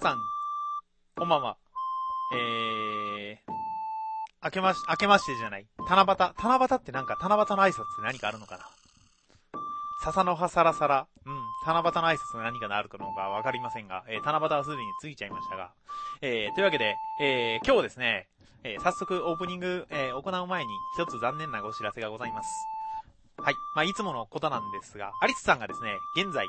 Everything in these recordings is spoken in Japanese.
さん、こんばんは。明けましてじゃない。七夕ってなんか、七夕の挨拶って何かあるのかな。笹の葉サラサラ。七夕の挨拶が何かあるかどうかわかりませんが、七夕はすでに過ぎちゃいましたが。というわけで、今日ですね、早速オープニング、行う前に一つ残念なお知らせがございます。はい。いつものことなんですが、アリスさんがですね、現在、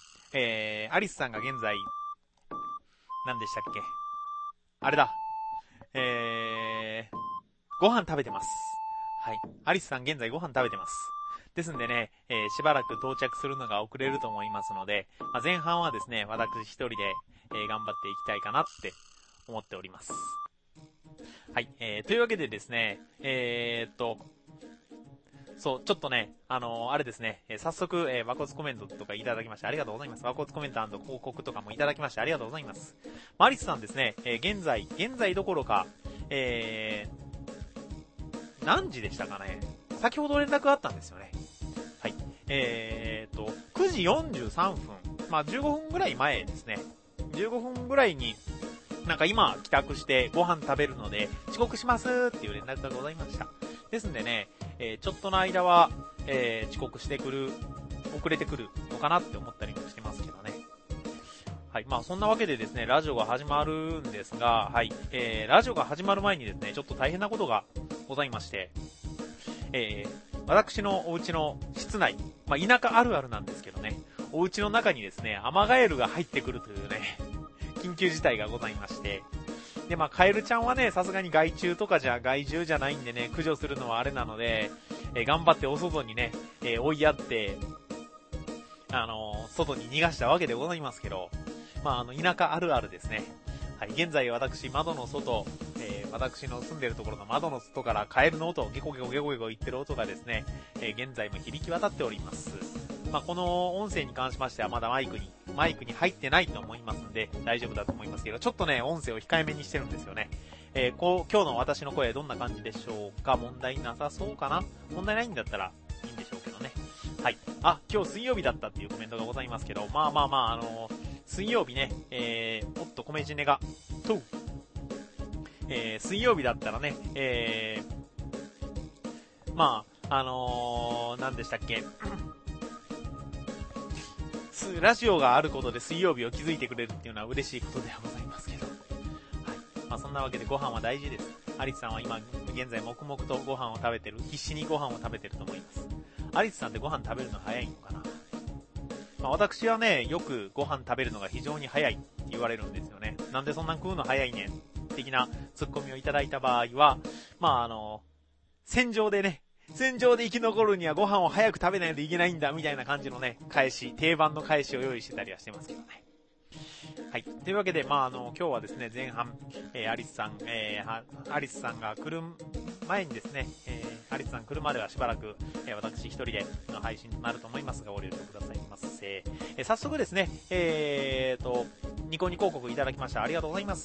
何でしたっけ？あれだ。ご飯食べてます。はい。アリスさん現在ご飯食べてます。ですんでね、しばらく到着するのが遅れると思いますので、前半はですね、私一人で、頑張っていきたいかなって思っております。はい。というわけでですね、そう、ちょっとね、あれですね、早速、和骨コメントとかいただきましてありがとうございます。和骨コメント&広告とかもいただきましてありがとうございます。アリスさんですね、現在どころか、何時でしたかね。先ほど連絡あったんですよね。はい。9時43分。15分ぐらい前ですね。15分ぐらいに、なんか今帰宅してご飯食べるので遅刻しますっていう連絡がございました。ですんでね、ちょっとの間は、遅刻してくる、遅れてくるのかなって思ったりもしてますけどね。はい。そんなわけでですね、ラジオが始まるんですが、はい。ラジオが始まる前にですね、ちょっと大変なことがございまして、私のお家の室内、田舎あるあるなんですけどね、お家の中にですね、アマガエルが入ってくるというね、緊急事態がございまして、で、カエルちゃんはね、さすがに害獣じゃないんでね、駆除するのはあれなので、頑張ってお外にね、追いやって、外に逃がしたわけでございますけど、田舎あるあるですね。はい、現在私、窓の外、私の住んでるところの窓の外からカエルの音、ゲコゲコゲコゲコ言ってる音がですね、現在も響き渡っております。この音声に関しましてはまだマイクに入ってないと思いますんで大丈夫だと思いますけど、ちょっとね、音声を控えめにしてるんですよね。今日の私の声どんな感じでしょうか？問題なさそうかな？問題ないんだったらいいんでしょうけどね。はい。今日水曜日だったっていうコメントがございますけど、水曜日ね、おっと、米ジネが、水曜日だったらね、何でしたっけ？ラジオがあることで水曜日を気づいてくれるっていうのは嬉しいことではございますけど。はい。そんなわけでご飯は大事です。アリスさんは今、現在黙々とご飯を食べてる、必死にご飯を食べてると思います。アリスさんってご飯食べるの早いのかな？私はね、よくご飯食べるのが非常に早いって言われるんですよね。なんでそんな食うの早いねん的なツッコミをいただいた場合は、戦場で生き残るにはご飯を早く食べないといけないんだみたいな感じのね、定番の返しを用意してたりはしてますけどね。はい。というわけで、今日はですね、前半、アリスさんが来る前にですね、アリスさん来るまではしばらく、私一人での配信となると思いますが、ご了承くださいませ。早速ですね、ニコニコ広告いただきました。ありがとうございます。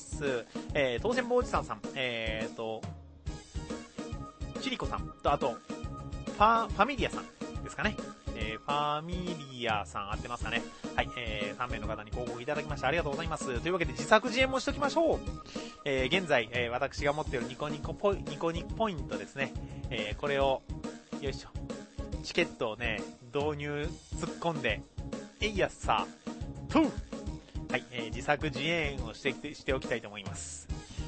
当選坊さん、チリコさんと、あと、ファミリアさんですかね。ファミリアさん合ってますかね。はい、3名の方に広告いただきましてありがとうございます。というわけで自作自演もしときましょう。現在、私が持っているニコニコポイントですね。これを、よいしょ。チケットをね、突っ込んで、いやさ、はい、自作自演をしておきたいと思います。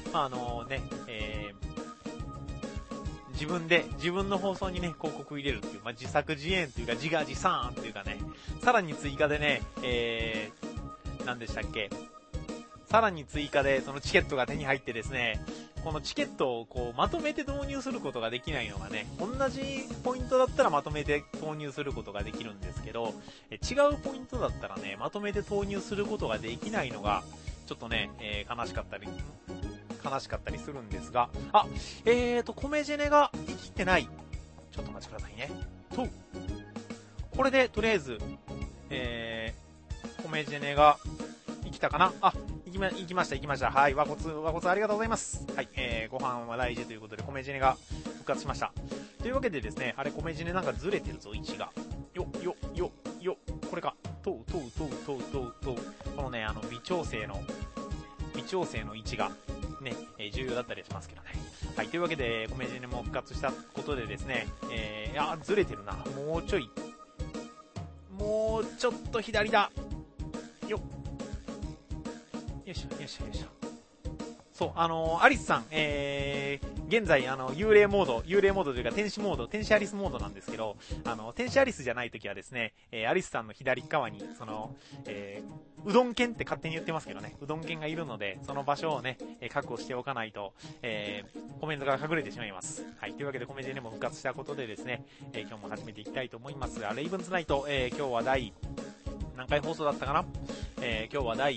自分の放送にね、広告入れるっていう、自作自演というか、自画自賛というかね、さらに追加でね、何でしたっけ？さらに追加で、そのチケットが手に入ってですね、このチケットをこう、まとめて導入することができないのがね、同じポイントだったらまとめて投入することができるんですけど、違うポイントだったらね、まとめて投入することができないのが、ちょっとね、悲しかったりするんですが、米ジェネが生きてない。ちょっとお待ちくださいね。これで、とりあえず、米ジェネが生きたかな？行きました。はい、和骨ありがとうございます。はい、ご飯は大事ということで、米ジェネが復活しました。というわけでですね、米ジェネなんかずれてるぞ、位置が。これか。このね、微調整の、 微調整の位置がね、重要だったりしますけどね。はい、というわけで、コメジェネも復活したことでですね、ずれてるな。もうちょっと左だ。よいしょ。そう、アリスさん、現在、幽霊モードというか、天使アリスモードなんですけど、天使アリスじゃないときはですね、アリスさんの左側に、うどん犬って勝手に言ってますけどね、うどん犬がいるので、その場所をね、確保しておかないと、コメントが隠れてしまいます。はい、というわけでコメディでも復活したことでですね、今日も始めていきたいと思いますが、レイブンズナイト、今日は何回放送だったかな？今日は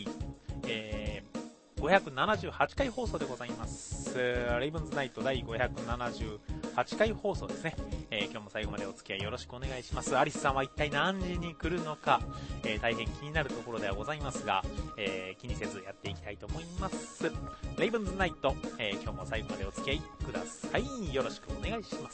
578回放送でございます。レイブンズナイト第578回放送ですね。今日も最後までお付き合いよろしくお願いします。アリスさんは一体何時に来るのか、大変気になるところではございますが、気にせずやっていきたいと思います。レイブンズナイト、今日も最後までお付き合いください。よろしくお願いします。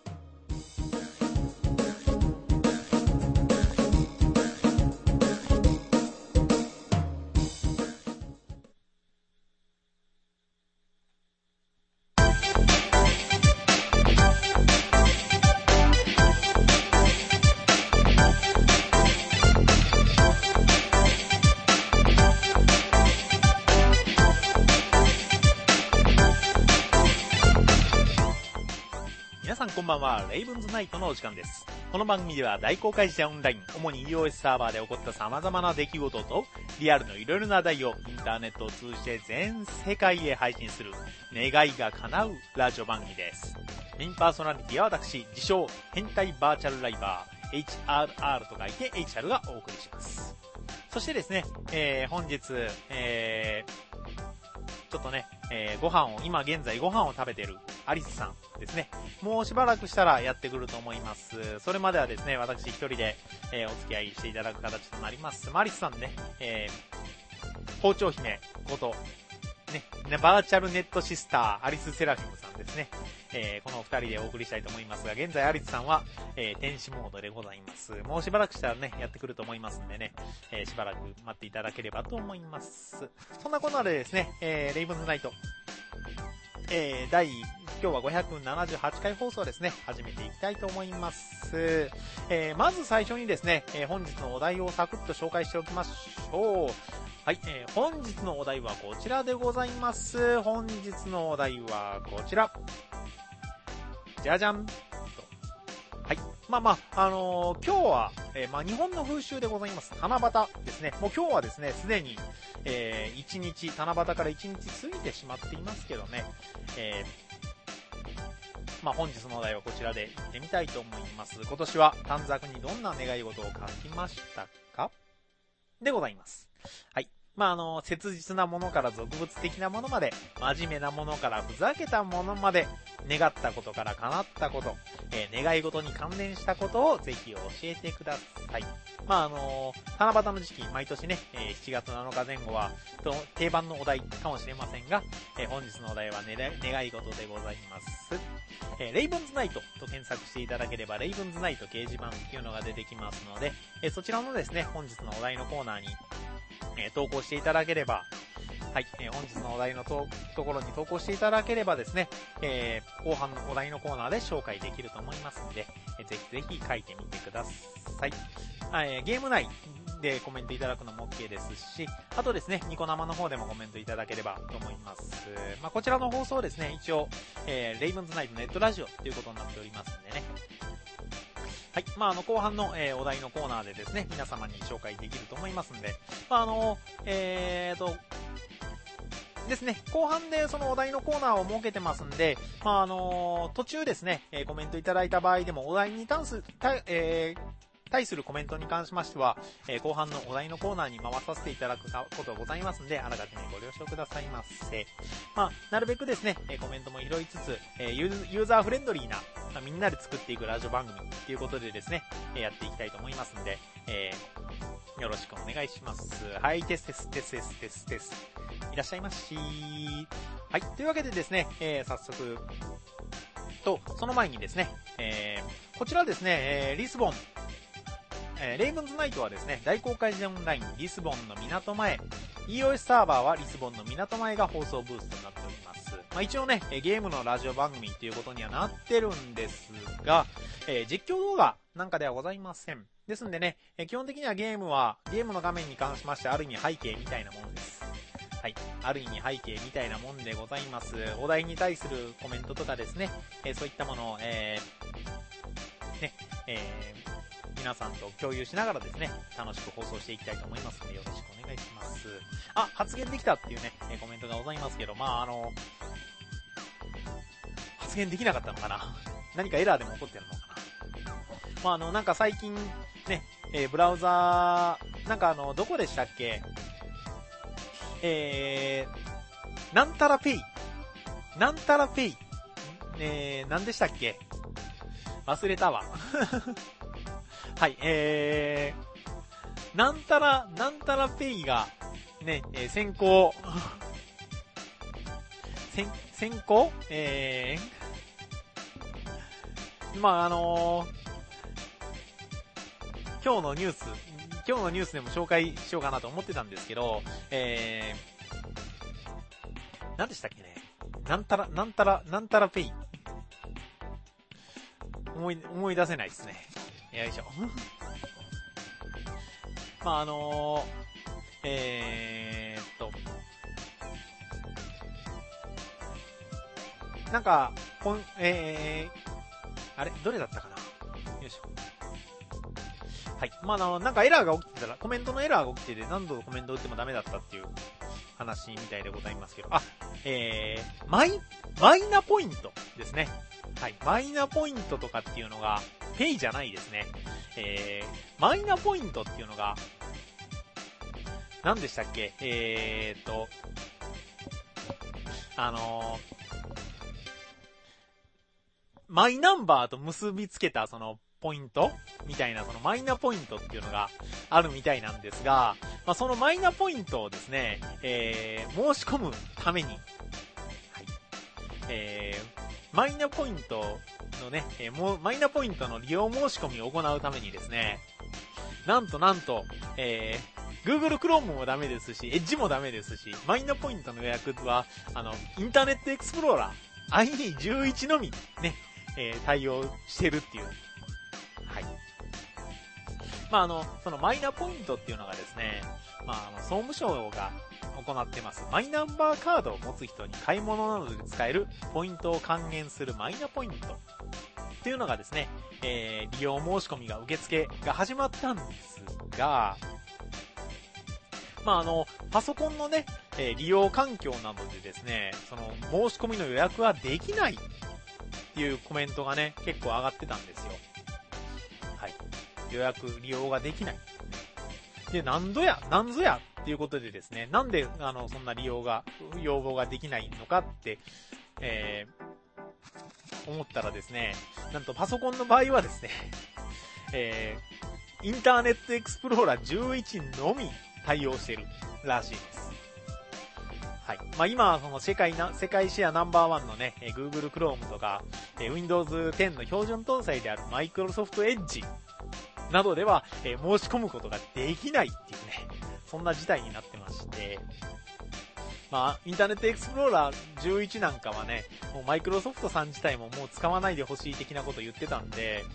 こんばんは、レイブンズナイトのお時間です。この番組では大公開時オンライン、主に iOS サーバーで起こった様々な出来事と、リアルのいろいろな題をインターネットを通じて全世界へ配信する、願いが叶うラジオ番組です。メインパーソナリティは私、自称、変態バーチャルライバー、HRR と書いて HR がお送りします。そしてですね、本日、ちょっとね、今現在ご飯を食べてるアリスさんですね。もうしばらくしたらやってくると思います。それまではですね、私一人で、お付き合いしていただく形となります。アリスさんね、包丁姫こと、ね、バーチャルネットシスター、アリスセラフィムさんですね。この二人でお送りしたいと思いますが、現在アリスさんは、天使モードでございます。もうしばらくしたらね、やってくると思いますんでね、しばらく待っていただければと思います。そんなことでですね、レイブンズナイト、今日は578回放送ですね、始めていきたいと思います。まず最初にですね、本日のお題をサクッと紹介しておきましょう。はい、本日のお題はこちらでございます。本日のお題はこちら。じゃじゃん。はい。今日は、日本の風習でございます。七夕ですね。もう今日はですね、すでに、七夕から1日過ぎてしまっていますけどね。本日のお題はこちらで行ってみたいと思います。今年は短冊にどんな願い事を書きましたか？でございます。はい。切実なものから俗物的なものまで、真面目なものからふざけたものまで、願ったことから叶ったこと、願い事に関連したことをぜひ教えてください。七夕の時期、毎年ね、7月7日前後は、定番のお題かもしれませんが、本日のお題は、願い事でございます。レイブンズナイトと検索していただければ、レイブンズナイト掲示板っていうのが出てきますので、そちらのですね、本日のお題のコーナーに、投稿していただければ、はい、本日のお題のところに投稿していただければですね、後半のお題のコーナーで紹介できると思いますので、ぜひぜひ書いてみてください。ゲーム内でコメントいただくのも OK ですし、あとですね、ニコ生の方でもコメントいただければと思います。こちらの放送ですね、一応、レイブンズナイトネットラジオということになっておりますんでね。はい。後半の、お題のコーナーでですね、皆様に紹介できると思いますんで、ですね、後半でそのお題のコーナーを設けてますんで、途中ですね、コメントいただいた場合でもお題に対するコメントに関しましては、後半のお題のコーナーに回させていただくことございますんで、あらかじめご了承くださいませ。なるべくですね、コメントも拾いつつ、ユーザーフレンドリーな、みんなで作っていくラジオ番組ということでですね、やっていきたいと思いますんで、よろしくお願いします。はい、テス。いらっしゃいまし。はい、というわけでですね、早速、その前にですね、こちらですね、リスボン、レイブンズナイトはですね、大公開時オンラインリスボンの港前 EOS サーバーはリスボンの港前が放送ブースとなっております。一応ね、ゲームのラジオ番組ということにはなってるんですが、実況動画なんかではございません。ですんでね、基本的にはゲームの画面に関しましてある意味背景みたいなものです。はい。ある意味背景みたいなもんでございます。お題に対するコメントとかですね、そういったものを、皆さんと共有しながらですね、楽しく放送していきたいと思いますので、よろしくお願いします。発言できたっていうね、コメントがございますけど、発言できなかったのかな？何かエラーでも起こってるのかな？なんか最近、ね、ブラウザー、なんかどこでしたっけ？なんたらペイ。なんたらペイ。なんでしたっけ？忘れたわ。はい、なんたらペイが、ね、先行、先行今日のニュースでも紹介しようかなと思ってたんですけど、何でしたっけね。なんたらペイ。思い出せないですね。よいしょ。なんか、あれどれだったかな？よいしょ。はい。なんかエラーが起きてたら、コメントのエラーが起きてて何度コメント打ってもダメだったっていう話みたいでございますけど、マイナポイントですね。はい。マイナポイントとかっていうのが、ペイじゃないですね。マイナポイントっていうのが、何でしたっけ？マイナンバーと結びつけたそのポイントみたいなそのマイナポイントっていうのがあるみたいなんですが、そのマイナポイントをですね、申し込むために、はい、マイナポイントのね、マイナポイントの利用申し込みを行うためにですね、なんと、Google Chrome もダメですし、Edge もダメですし、マイナポイントの予約は、インターネットエクスプローラー IE11 のみね、対応してるっていう。はい。そのマイナポイントっていうのがですね、総務省が行ってます、マイナンバーカードを持つ人に買い物などで使えるポイントを還元するマイナポイントっていうのがですね、利用申し込みが受付が始まったんですが、パソコンのね、利用環境などでですね、その申し込みの予約はできないっていうコメントがね、結構上がってたんですよ。はい。利用ができない。で、なんぞやっていうことでですね、なんで、そんな要望ができないのかって、思ったらですね、なんとパソコンの場合はですね、インターネットエクスプローラー11のみ対応してるらしいです。はい。今、その世界シェアナンバーワンのね、Google Chrome とか、Windows 10の標準搭載である Microsoft Edge などでは、申し込むことができないっていうね、そんな事態になってまして、インターネットエクスプローラー11なんかはね、もうマイクロソフトさん自体ももう使わないでほしい的なこと言ってたんで、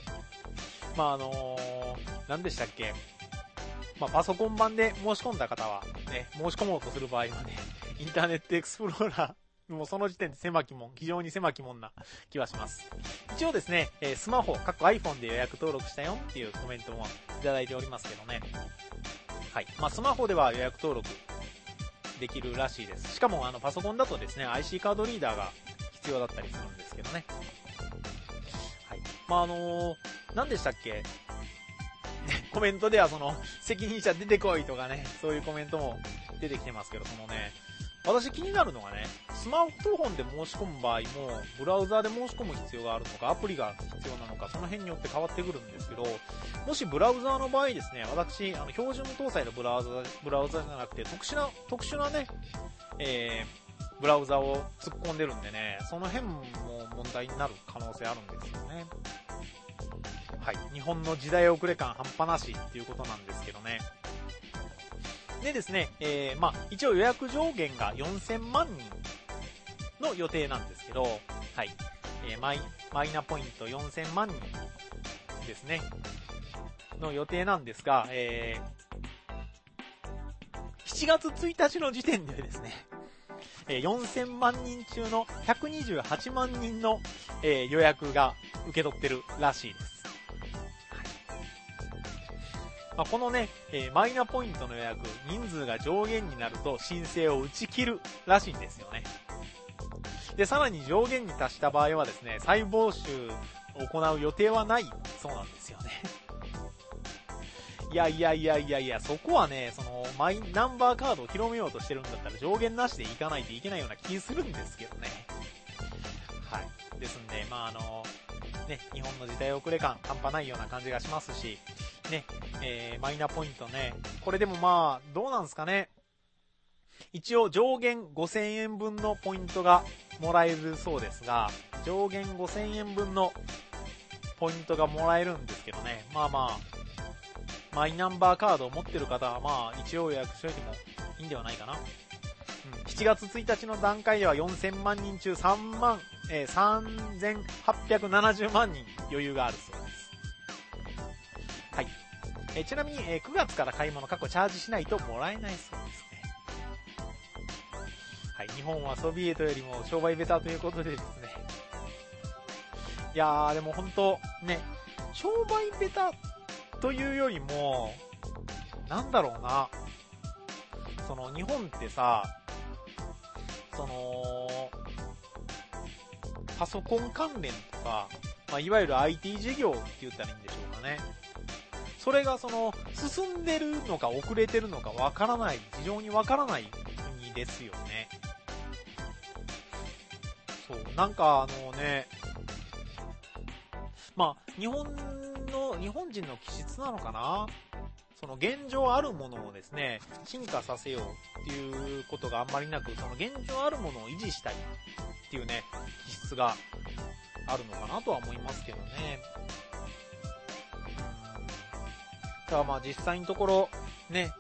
何でしたっけ？パソコン版で申し込んだ方は、ね、申し込もうとする場合はね、インターネットエクスプローラー、もうその時点で非常に狭きもんな気はします。一応ですね、スマホ、iPhone で予約登録したよっていうコメントもいただいておりますけどね。はい。スマホでは予約登録できるらしいです。しかもパソコンだとですね、IC カードリーダーが必要だったりするんですけどね。はい。何でしたっけ？コメントでは責任者出てこいとかね、そういうコメントも出てきてますけど、私気になるのがね、スマートフォンで申し込む場合も、ブラウザーで申し込む必要があるのか、アプリが必要なのか、その辺によって変わってくるんですけど、もしブラウザーの場合ですね、私、標準搭載のブラウザじゃなくて、特殊なね、ブラウザを突っ込んでるんでね、その辺も問題になる可能性あるんですよね。はい。日本の時代遅れ感半端なしっていうことなんですけどね。 でですね、一応予約上限が4000万人の予定なんですけど、はい。マイナポイント4000万人ですね。の予定なんですが、7月1日の時点でですね、4000万人中の128万人の、予約が受け取ってるらしいです。このね、マイナポイントの予約、人数が上限になると申請を打ち切るらしいんですよね。で、さらに上限に達した場合はですね、再募集を行う予定はないそうなんですよね。いや、そこはね、その、マイナンバーカードを広めようとしてるんだったら上限なしでいかないといけないような気するんですけどね。はい。ですんで、ね、日本の時代遅れ感半端ないような感じがしますし、ね、マイナポイントね、これでもどうなんですかね。一応上限5000円分のポイントがもらえるそうですが、上限5000円分のポイントがもらえるんですけどね、マイナンバーカードを持ってる方は一応予約しといてもいいんではないかな。7月1日の段階では4000万人中3870万人余裕があるそうです。はい。ちなみに、9月から買い物チャージしないともらえないそうですね。はい。日本はソビエトよりも商売ベタということでですね。いやー、でも本当ね、商売ベタというよりも、なんだろうな。その、日本ってさ、その、パソコン関連とか、いわゆる IT 事業って言ったらいいんでしょうかね。それが進んでるのか遅れてるのかわからない、非常にわからない国ですよね。そう、日本人の気質なのかな。その現状あるものをですね、進化させようっていうことがあんまりなく、その現状あるものを維持したいっていうね、気質があるのかなとは思いますけどね。だから実際のところ、ね、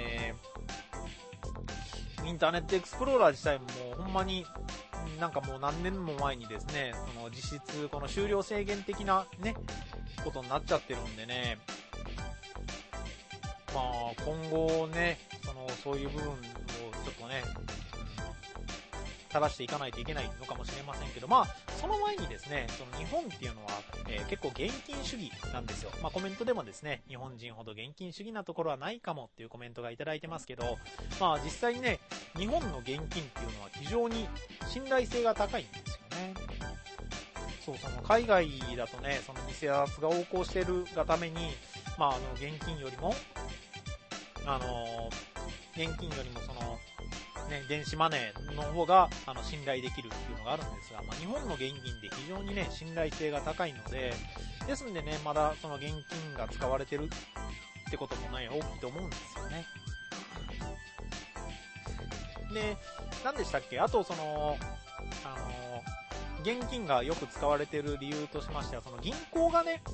インターネットエクスプローラー自体ももうほんまにもう何年も前にですね、その実質この終了制限的なね、ことになっちゃってるんでね、今後ね、そういう部分をちょっとね、正していかないといけないのかもしれませんけど、その前にですね、その日本っていうのは、結構現金主義なんですよ。コメントでもですね、日本人ほど現金主義なところはないかもっていうコメントがいただいてますけど、実際にね、日本の現金っていうのは非常に信頼性が高いんですよね。その海外だとね、その偽札が横行してるがために、現金よりも電子マネーの方が、信頼できるっていうのがあるんですが、日本の現金で非常にね、信頼性が高いので、ですんでね、まだその現金が使われてるってこともね、大きいと思うんですよね。で、何でしたっけ？あと現金がよく使われてる理由としましては、その銀行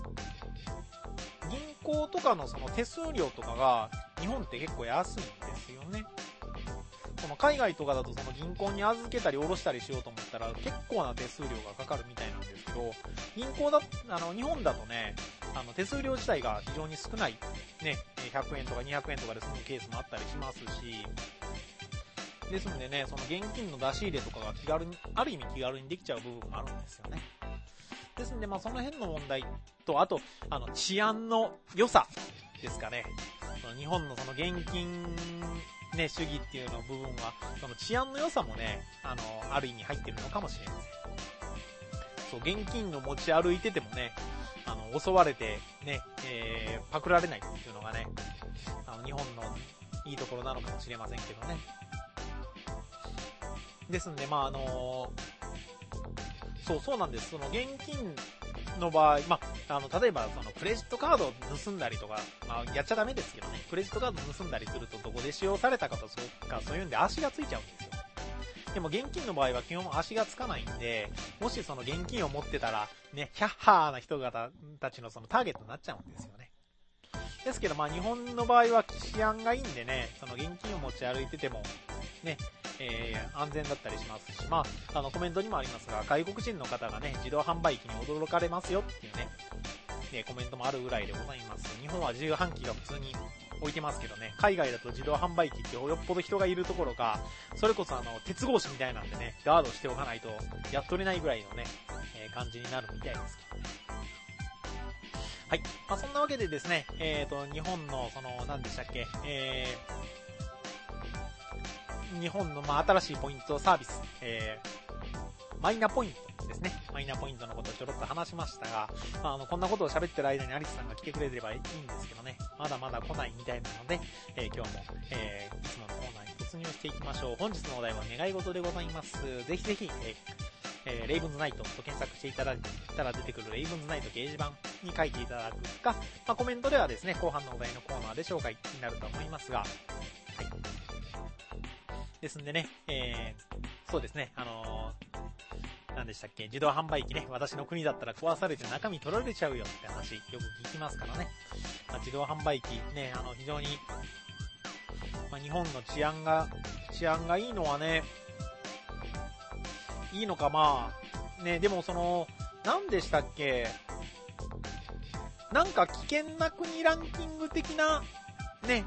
とかのその手数料とかが日本って結構安いんですよね。その海外とかだとその銀行に預けたり下ろしたりしようと思ったら結構な手数料がかかるみたいなんですけど、日本だとね、手数料自体が非常に少ない、ね、100円とか200円とかで済むケースもあったりしますし、ですのでね、その現金の出し入れとかがある意味気軽にできちゃう部分もあるんですよね。ですので、その辺の問題と、あと、治安の良さですかね。その日本のその現金、ね、主義っていうの部分は、その治安の良さもね、ある意味入ってるのかもしれません。そう、現金の持ち歩いててもね、襲われて、ね、パクられないっていうのがね、日本のいいところなのかもしれませんけどね。ですんで、そうなんです。その現金の場合、例えばそのクレジットカードを盗んだりとか、やっちゃダメですけどね、クレジットカードを盗んだりするとどこで使用されたかとそういうんで足がついちゃうんですよ。でも現金の場合は基本足がつかないんで、もしその現金を持ってたら、ね、キャッハーな人方たちのそのターゲットになっちゃうんですよね。 ですけど、日本の場合は治安がいいんでね、その現金を持ち歩いてても、ね、安全だったりしますし、コメントにもありますが、外国人の方がね、自動販売機に驚かれますよっていうね、コメントもあるぐらいでございます。日本は自販機が普通に置いてますけどね、海外だと自動販売機ってよっぽど人がいるところが、それこそ鉄格子みたいなんでね、ガードしておかないとやっとれないぐらいのね、感じになるみたいですけどね。はい。そんなわけでですね、日本の、何でしたっけ、日本の、新しいポイントサービス、マイナポイントですね。マイナポイントのことをちょろっと話しましたが、こんなことを喋ってる間にアリスさんが来てくれればいいんですけどね、まだまだ来ないみたいなので、今日も、いつものコーナーに突入していきましょう。本日のお題は願い事でございます。ぜひぜひ、レイブンズナイトと検索していただいたら出てくるレイブンズナイト掲示板に書いていただくか、コメントではですね、後半のお題のコーナーで紹介になると思いますが、はい。ですんでね、そうですね、何でしたっけ、自動販売機ね、私の国だったら壊されて中身取られちゃうよって話、よく聞きますからね。自動販売機ね、非常に、日本の治安がいいのはね、いいのかね、でも何でしたっけ、なんか危険な国ランキング的な、ね、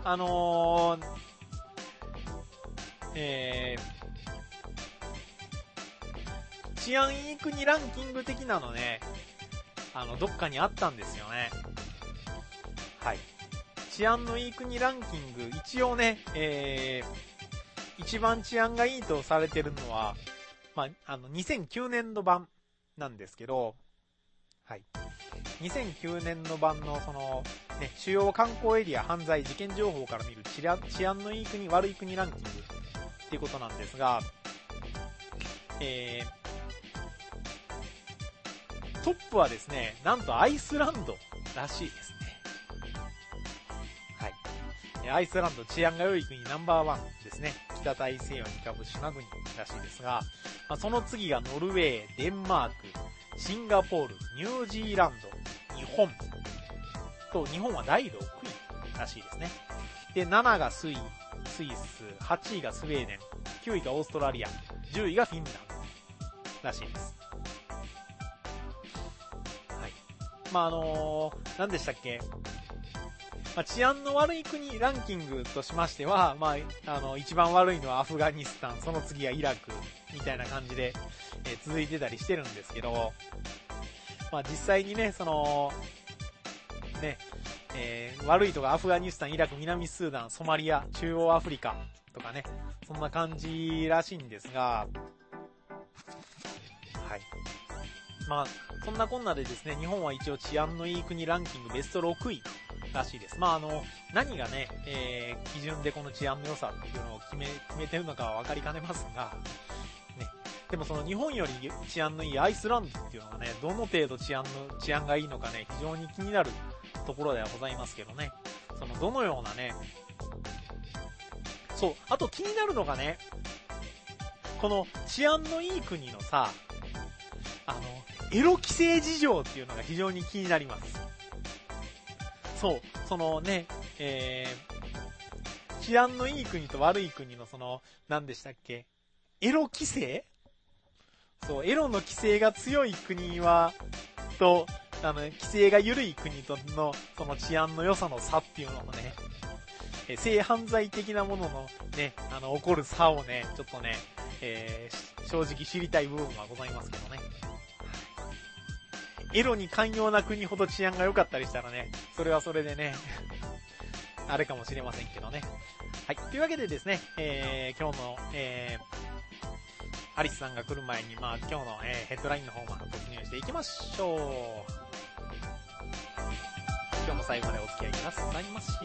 治安いい国ランキング的なのね、どっかにあったんですよね。はい。治安のいい国ランキング、一応ね、一番治安がいいとされてるのは、2009年度版なんですけど、はい。2009年度版のね、主要観光エリア犯罪事件情報から見る治安のいい国悪い国ランキングっていうことなんですが、トップはですね、なんとアイスランドらしいですね。はい。アイスランド治安が良い国ナンバー1ですね。北大西洋に浮かぶ島国らしいですが、その次がノルウェー、デンマーク、シンガポール、ニュージーランド、日本と、日本は第6位らしいですね。で、7がスイス、8位がスウェーデン、9位がオーストラリア、10位がフィンランドらしいです。はい。何でしたっけ、治安の悪い国ランキングとしましては、一番悪いのはアフガニスタン、その次はイラク、みたいな感じで、続いてたりしてるんですけど、実際にね、悪いとかアフガニスタン、イラク、南スーダン、ソマリア、中央アフリカとかね、そんな感じらしいんですが、はい。そんなこんなでですね、日本は一応治安のいい国ランキングベスト6位らしいです。何がね、基準でこの治安の良さっていうのを決めてるのかは分かりかねますが、ね。でも日本より治安のいいアイスランドっていうのがね、どの程度治安がいいのかね、非常に気になるところではございますけどね。どのようなね、そう、あと気になるのがね、この治安のいい国のさ、エロ規制事情っていうのが非常に気になります。そう、治安のいい国と悪い国の何でしたっけ？エロ規制？そう、エロの規制が強い国規制が緩い国との、治安の良さの差っていうのもね、性犯罪的なもののね、起こる差をね、ちょっとね、正直知りたい部分はございますけどね。エロに寛容な国ほど治安が良かったりしたらね、それはそれでね、あれかもしれませんけどね。はい。というわけでですね、今日の、アリスさんが来る前に、今日の、ヘッドラインの方まで突入していきましょう。今日も最後までお付き合いくださいまし。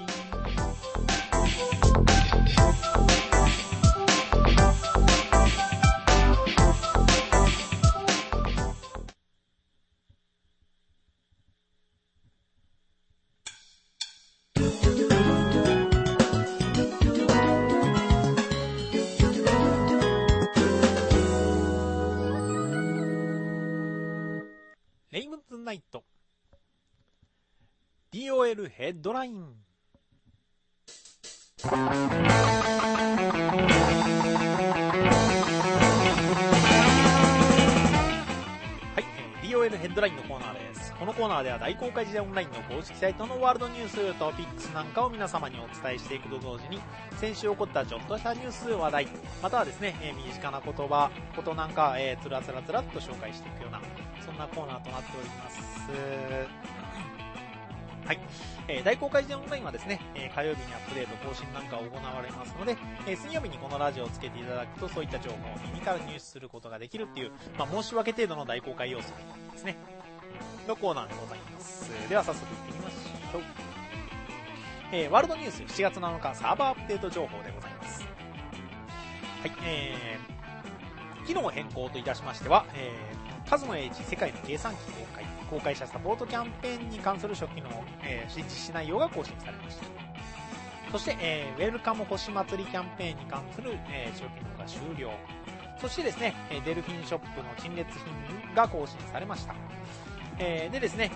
レイブンズナイト。 DOL ヘッドライン。はい、DOL ヘッドラインのコーナーです。このコーナーでは大公開時代オンラインの公式サイトのワールドニュース、トピックスなんかを皆様にお伝えしていくと同時に、先週起こったちょっとしたニュース話題、またはですね、身近な言葉、ことなんか、つらつらっと紹介していくような、そんなコーナーとなっております。はい、大公開時代オンラインはですね、火曜日にアップデート更新なんか行われますので、水曜日にこのラジオをつけていただくと、そういった情報を耳から入手することができるっていう、申し訳程度の大公開要素ですね、のコーナーでございます。では早速行ってみましょう。ワールドニュース7月7日サーバーアップデート情報でございます。はい、機能変更といたしましては、カズノエイジ世界の計算機公開者サポートキャンペーンに関する初期の、実施内容が更新されました。そして、ウェルカム星祭りキャンペーンに関する、初期のが終了。そしてですね、デルフィンショップの陳列品が更新されました。でですね、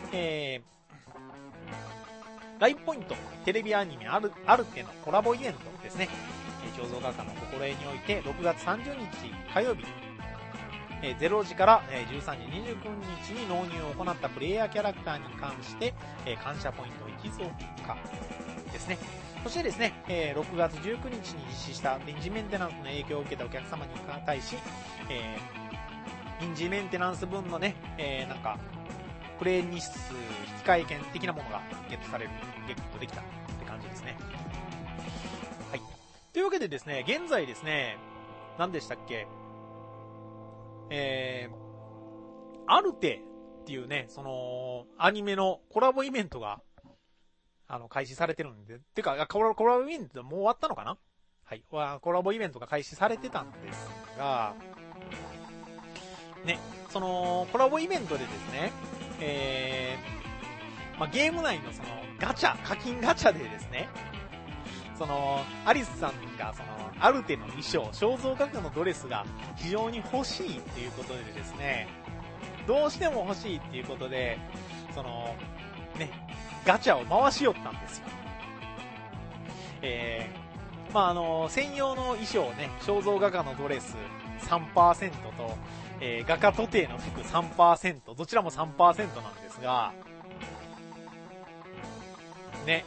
ライブポイントテレビアニメアルテのコラボイベントですね、肖像画家の心得において6月30日火曜日0時から13時29日に納入を行ったプレイヤーキャラクターに関して感謝ポイント1増加ですね。そしてですね、6月19日に実施した臨時メンテナンスの影響を受けたお客様に対し、臨時メンテナンス分のね、なんかプレイ日数引換券的なものがゲットできたって感じですね。はい。というわけでですね、現在ですね、何でしたっけ、アルテっていうね、そのアニメのコラボイベントが開始されてるんで、てかコラボイベントもう終わったのかな？はい、コラボイベントが開始されてたんですが、ね、そのコラボイベントでですね、ゲーム内のその課金ガチャでですね、そのアリスさんがそのアルテの衣装、肖像画家のドレスが非常に欲しいっていうことでですね、どうしても欲しいっていうことで、そのね、ガチャを回しよったんですよ。専用の衣装ね、肖像画家のドレス 3% と、画家徒弟の服 3%、どちらも 3% なんですが、ね、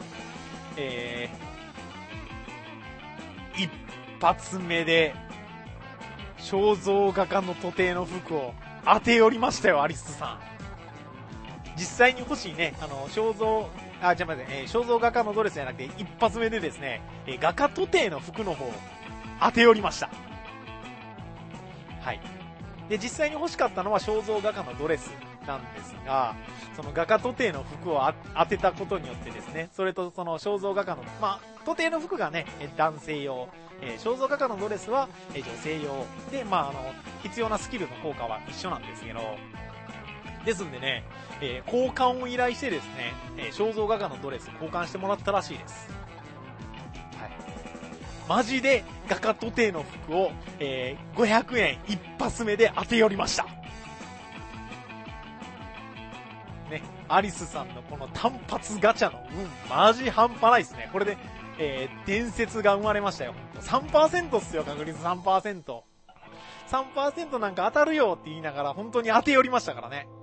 一発目で肖像画家の徒弟の服を当てよりましたよ、アリスさん。実際に欲しいね、肖像画家のドレスじゃなくて一発目でですね、画家徒弟の服の方を当てよりました。はい。で、実際に欲しかったのは肖像画家のドレスなんですが、その画家徒弟の服を当てたことによってですね、それとその肖像画家の、徒弟の服がね、男性用、肖像画家のドレスは女性用で、必要なスキルの効果は一緒なんですけど、ですんでね、交換を依頼してですね、肖像画家のドレス交換してもらったらしいです。はい。マジで画家徒弟の服を、500円一発目で当てよりました。ね、アリスさんのこの単発ガチャのマジ半端ないですね。これで、伝説が生まれましたよ。3% っすよ、確率 3%。3% なんか当たるよって言いながら本当に当てよりましたからね。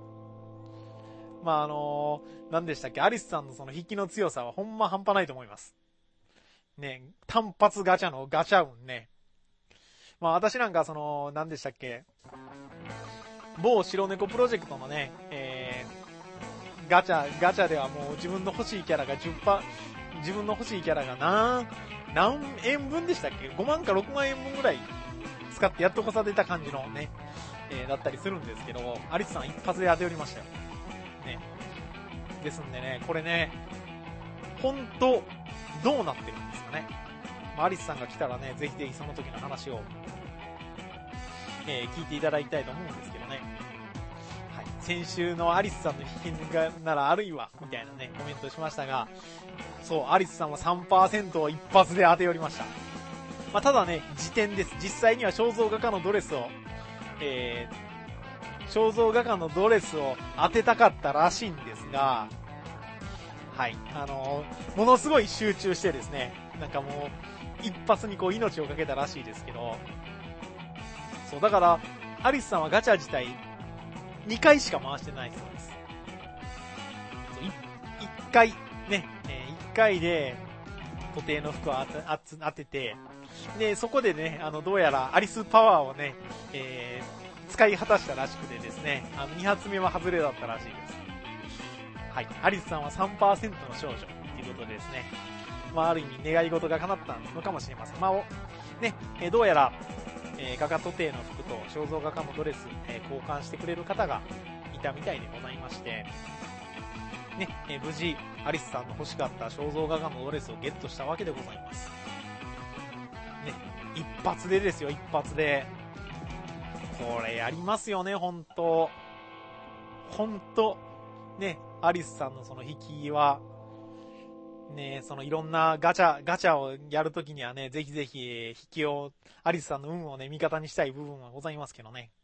何でしたっけ、アリスさんのその引きの強さはほんま半端ないと思います。ね、単発ガチャのガチャ運ね。私なんかその、何でしたっけ、某白猫プロジェクトのね、ガチャではもう自分の欲しいキャラが自分の欲しいキャラが何円分でしたっけ、5万か6万円分ぐらい使ってやっとこされた感じのね、だったりするんですけど、アリスさん一発で当ておりましたよ。ね。ですんでね、これね、ほんと、どうなってるんですかね。アリスさんが来たらね、ぜひぜひその時の話を、聞いていただきたいと思うんですけどね。はい。先週のアリスさんの引きがならあるいは、みたいなね、コメントしましたが、そう、アリスさんは 3% を一発で当ておりました。ただね、時点です。実際には肖像画家のドレスを、肖像画家のドレスを当てたかったらしいんですが、 はい。ものすごい集中してですね、なんかもう、一発にこう命をかけたらしいですけど、そう、だから、アリスさんはガチャ自体、2回しか回してないそうです。1回、ね、1回で、固定の服を当てて、で、そこでね、どうやらアリスパワーをね、使い果たしたらしくてですね、2発目は外れだったらしいです。はい。アリスさんは 3% の少女ということでですね、まあ、ある意味願い事が叶ったのかもしれません。まあ、ね、どうやら、画家徒弟の服と肖像画家のドレス、交換してくれる方がいたみたいでございまして、ね、無事、アリスさんの欲しかった肖像画家のドレスをゲットしたわけでございます。ね、一発でですよ、一発で。これやりますよね、ほんと。ね、アリスさんのその引きは、ね、そのいろんなガチャをやるときにはね、ぜひぜひ引きを、アリスさんの運をね、味方にしたい部分はございますけどね。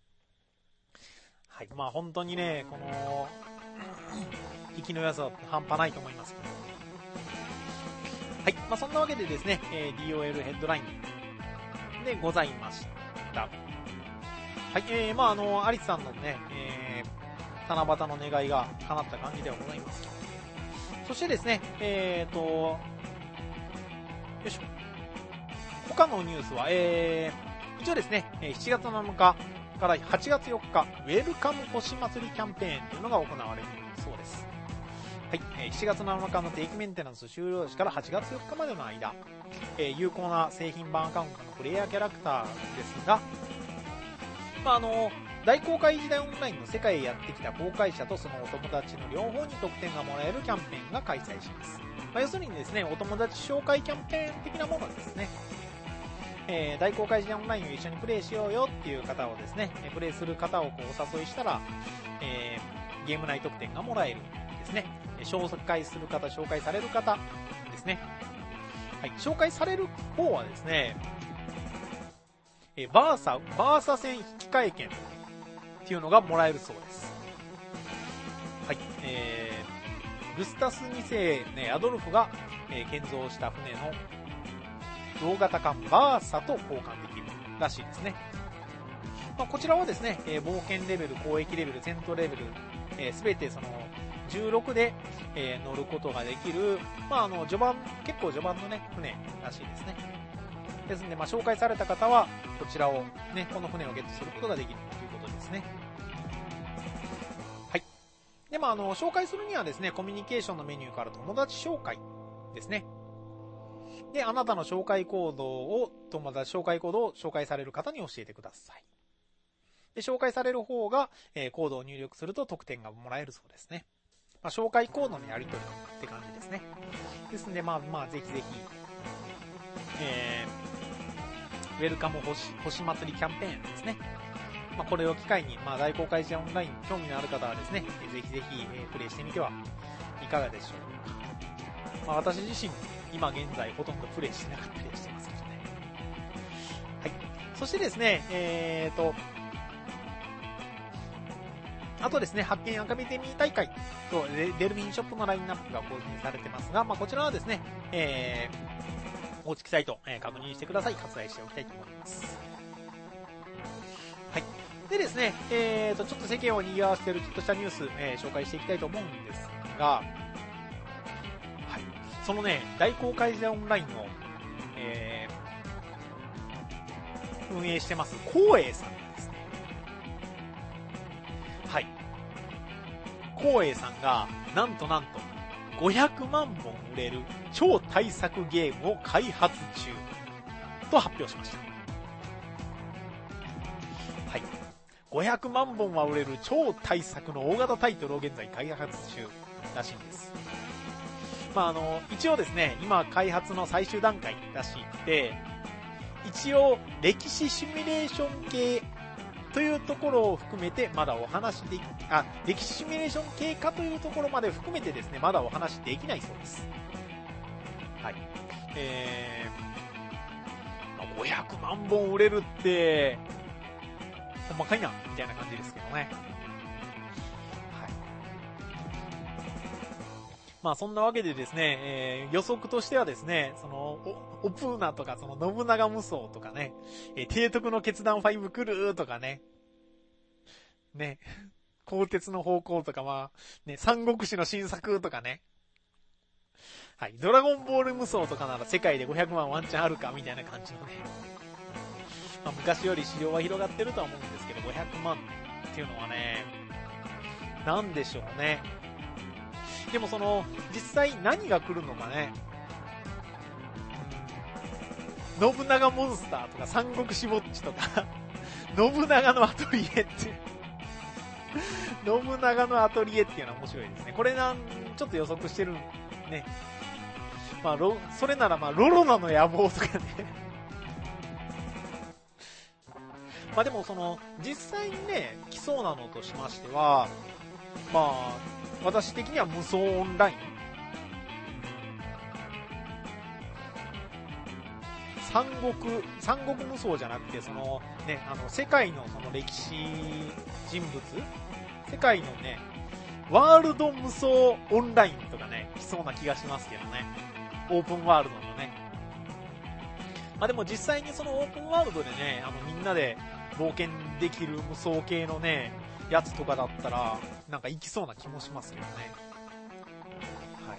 はい、まあ本当にね、この、引きの良さは半端ないと思いますけど。はい、まあそんなわけでですね、DOL ヘッドラインでございました。はい、まあアリスさんのね、七夕の願いが叶った感じではございます。そしてですね、よいしょ。他のニュースは、一応ですね、7月7日から8月4日、ウェルカム星祭りキャンペーンというのが行われるそうです。はい、7月7日の定期メンテナンス終了時から8月4日までの間、有効な製品版アカウントのプレイヤーキャラクターですが、まあ大公開時代オンラインの世界へやってきた公開者とそのお友達の両方に得点がもらえるキャンペーンが開催します。まあ、要するにですね、お友達紹介キャンペーン的なものですね。大公開時代オンラインを一緒にプレイしようよっていう方をですね、プレイする方をこうお誘いしたら、ゲーム内得点がもらえるですね。紹介する方、紹介される方ですね。はい、紹介される方はですね、バーサ戦引換券っていうのがもらえるそうです。はい、グスタス2世、ね、アドルフが、建造した船の同型艦バーサと交換できるらしいですね。まあ、こちらはですね、冒険レベル、交易レベル、戦闘レベル、すべてその16で、乗ることができる、まあ、結構序盤のね、船らしいですね。ですので、まあ、紹介された方は、こちらを、ね、この船をゲットすることができるということですね。はい。で、まあ、紹介するにはですね、コミュニケーションのメニューから友達紹介ですね。で、あなたの紹介コードを紹介される方に教えてください。で、紹介される方が、コードを入力すると得点がもらえるそうですね。まあ、紹介コードのやり取りって感じですね。ですので、まあ、ぜひぜひ、ウェルカム星祭りキャンペーンですね。まあ、これを機会に、まあ、大公開時オンライン興味のある方はですね、ぜひぜひ、プレイしてみてはいかがでしょうか。まあ、私自身、今現在ほとんどプレイしなかったりしてますけどね。はい。そしてですね、あとですね、発見アカデミー大会とデルフィンショップのラインナップが更新されてますが、まあ、こちらはですね、公式サイト、確認してください。割愛しておきたいと思います。はい。でですね、ちょっと世間を賑わしているちょっとしたニュース、紹介していきたいと思うんですが、はい。そのね、大公開時代オンラインの、運営してます光栄さんですね。はい。光栄さんが、なんと500万本売れる超大作ゲームを開発中と発表しました。はい。500万本は売れる超大作の大型タイトルを現在開発中らしいんです。まあ一応ですね、今開発の最終段階らしくて、一応歴史シミュレーション系というところを含めてまだお話で歴史シミュレーション系かというところまで含めてですね、まだお話できないそうです。はい。500万本売れるって、ほんまかいな、みたいな感じですけどね。はい。 まあそんなわけでですね、予測としてはですね、その、オプーナとか、その信長無双とかね、提督の決断5来るとかね、ね、鋼鉄の方向とか、まあ、ね、三国志の新作とかね、はい、ドラゴンボール無双とかなら世界で500万ワンチャンあるかみたいな感じのね、まあ昔より市場は広がってるとは思うんですけど、500万っていうのはね、なんでしょうね。でもその、実際何が来るのかね。信長モンスターとか三国志ウォッチとか信長のアトリエって信長のアトリエっていうのは面白いですね。これちょっと予測してるね。まあ、それならまあ、ロロナの野望とかねまあでもその、実際にね、来そうなのとしましては、まあ、私的には無双オンライン。三国無双じゃなくて、そのね、世界のその歴史人物世界のね、ワールド無双オンラインとかね、来そうな気がしますけどね。オープンワールドのね。まあでも実際にそのオープンワールドでね、みんなで冒険できる無双系のね、やつとかだったら、なんか行きそうな気もしますけどね。はい。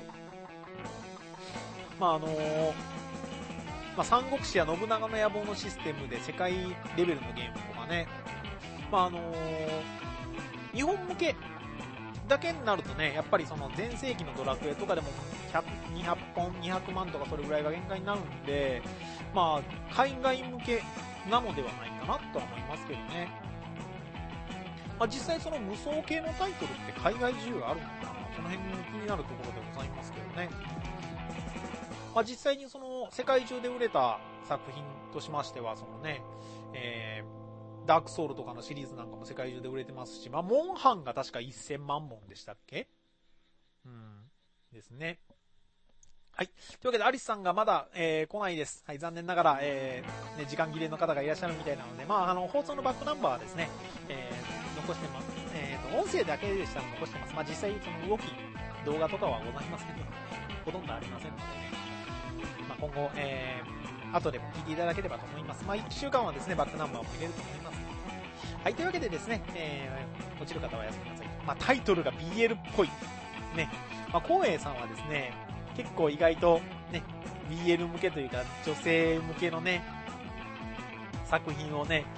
まあまあ、三国志や信長の野望のシステムで世界レベルのゲームとかね、まあ日本向けだけになるとね、やっぱりその前世紀のドラクエとかでも100、200本、200万とかそれぐらいが限界になるんで、まあ、海外向けなのではないかなとは思いますけどね。まあ、実際その無双系のタイトルって海外需要があるのかな、その辺気になるところでございますけどね。まあ、実際にその世界中で売れた作品としましては、そのね、ダークソウルとかのシリーズなんかも世界中で売れてますし、まあ、モンハンが確か1000万本でしたっけ？ですね。はい。というわけで、アリスさんがまだ、来ないです。はい、残念ながら、ね、時間切れの方がいらっしゃるみたいなので、まあ、放送のバックナンバーはですね、残してます。音声だけでしたら残してます。まあ、実際、その動き、動画とかはございませんので、ほとんどありませんのでね。まあ、今後、後でも聞いていただければと思います。まあ、1週間はですね、バックナンバーも入れると思います。はい、というわけでですね、落ちる方はおやすみなさい。まあ、タイトルが BL っぽい。ね。まあ、光栄さんはですね、結構意外とね、BL 向けというか、女性向けのね、作品をね、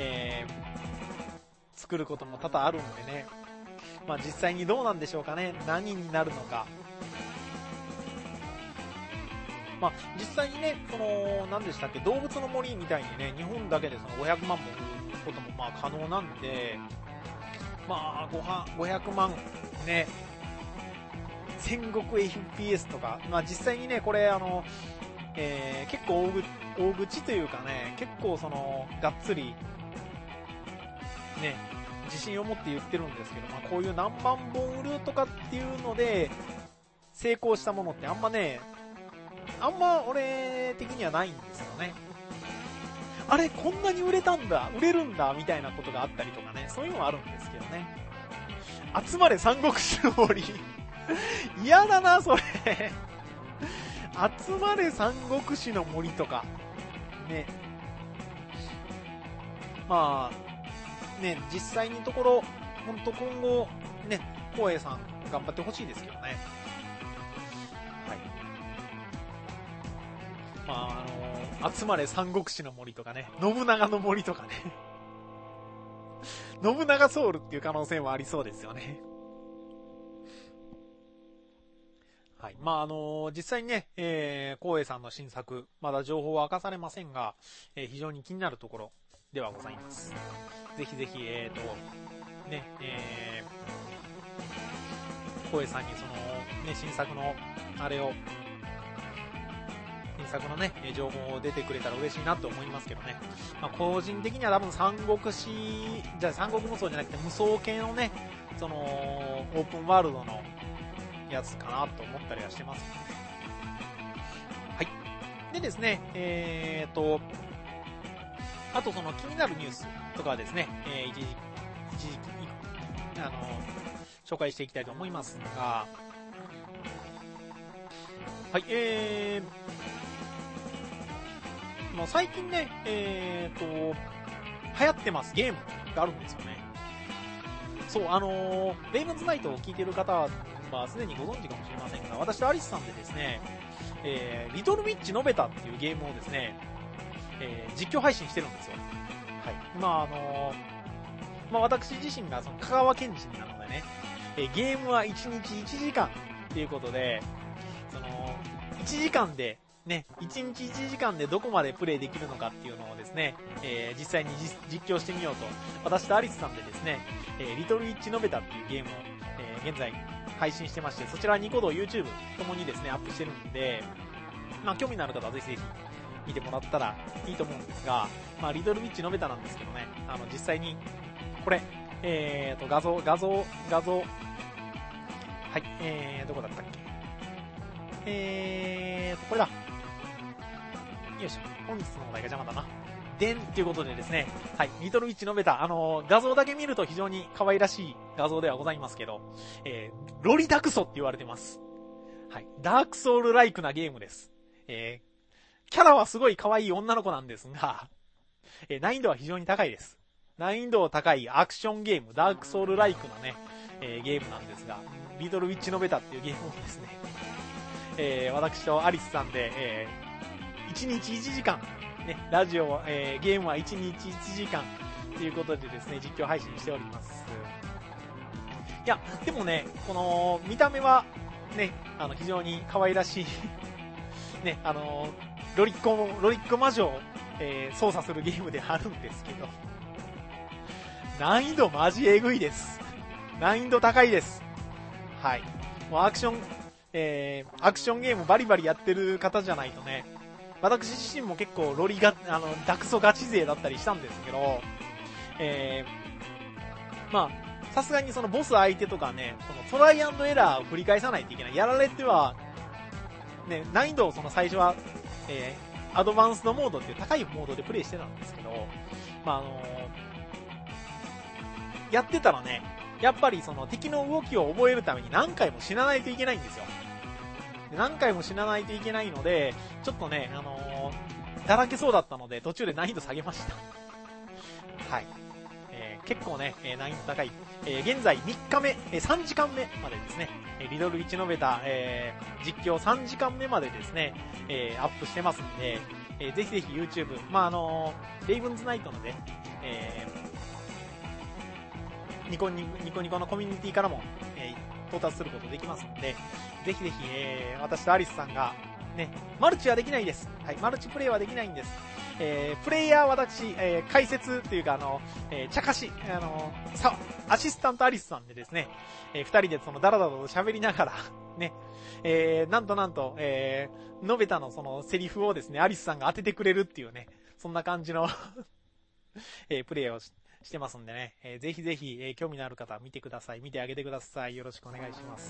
作ることも多々あるんでね。まあ、実際にどうなんでしょうかね。何になるのか。まあ、実際にね、その、何でしたっけ、動物の森みたいにね、日本だけでその500万も売ることもまあ可能なんで、まあ、500万ね、戦国 FPS とか、まあ実際にね、これ結構大口というかね、結構その、がっつり、ね、自信を持って言ってるんですけど、まあこういう何万本売るとかっていうので、成功したものってあんま俺的にはないんですよね。あれ、こんなに売れるんだ、みたいなことがあったりとかね、そういうのはあるんですけどね。集まれ三国志の森。嫌だな、それ。集まれ三国志の森とか。ね。まあ、ね、実際のところ、ほんと今後、ね、光栄さん頑張ってほしいですけどね。はい。まあ、集まれ三国志の森とかね、信長の森とかね。信長ソウルっていう可能性もありそうですよね。はい。まあ、実際にね、光栄さんの新作、まだ情報は明かされませんが、非常に気になるところではございます。ぜひぜひ、ね、光栄さんにその、ね、新作の、新作のね、情報出てくれたら嬉しいなと思いますけどね。まあ、個人的には多分三国無双じゃなくて無双系のね、その、オープンワールドのやつかなと思ったりはしてます。はい。でですね、あとその気になるニュースとかはですね、一時紹介していきたいと思いますが、 はい、もう最近ね、流行ってますゲームがあるんですよね。そう、レイブンズナイトを聞いている方はすでにご存知かもしれませんが、私とアリスさんでですね、リトルウィッチノベタっていうゲームをですね、実況配信してるんですよ。はい。私自身がその香川県人なのでね、ゲームは1日1時間っていうことで、その、1時間で、ね、1日1時間でどこまでプレイできるのかっていうのをですね、実際に実況してみようと、私とアリスさんでですね、リトルウィッチノベタっていうゲームを、現在配信してまして、そちらニコ動、YouTube ともにですね、アップしてるんで、興味のある方はぜひぜひ見てもらったらいいと思うんですが、リトルウィッチノベタなんですけどね、実際に、これ、画像、はい、どこだったっけこれだ。よいしょ。本日のお題が邪魔だな。でんっていうことでですね、はい、リトルウィッチノベタ、画像だけ見ると非常に可愛らしい画像ではございますけど、ロリダクソって言われてます。はい、ダークソウルライクなゲームです。キャラはすごい可愛い女の子なんですが、難易度は非常に高いです。難易度高いアクションゲーム、ダークソウルライクなね、ゲームなんですが、リトルウィッチノベタっていうゲームをですね、私とアリスさんで、1日1時間、ね、ラジオ、ゲームは1日1時間ということでですね、実況配信しております。いや、でもね、この、見た目は、ね、非常に可愛らしい、ね、ロリッコ魔女を、操作するゲームであるんですけど、難易度マジエグいです。難易度高いです。はい。もうアクションゲームバリバリやってる方じゃないとね、私自身も結構ダクソガチ勢だったりしたんですけど、さすがにそのボス相手とかね、そのトライアンドエラーを繰り返さないといけない。やられては、ね、難易度をその最初は、アドバンスドモードっていう高いモードでプレイしてたんですけど、やってたらね、やっぱりその敵の動きを覚えるために何回も死なないといけないんですよ。何回も死なないといけないので、ちょっとね、だらけそうだったので途中で難易度下げました。はい。結構ね、難易度高い。現在3日目、3時間目までですね、リトルウィッチノベタ、実況3時間目までですね、アップしてますんで、ぜひぜひ YouTube、レイブンズナイトのね、ニコニコのコミュニティからも、到達することできますので、ぜひぜひ、私とアリスさんが、ね、マルチはできないです。はい、マルチプレイはできないんです。プレイヤー私、解説というか、茶化し、アシスタントアリスさんでですね、二人でそのダラダラと喋りながら、ね、なんと、ノベタのそのセリフをですね、アリスさんが当ててくれるっていうね、そんな感じのプレイをしてますんでね、ぜひぜひ、興味のある方は見てください。見てあげてください。よろしくお願いします。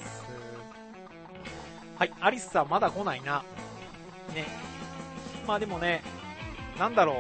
はい、アリスさんまだ来ないな。ね。でもね、なんだろ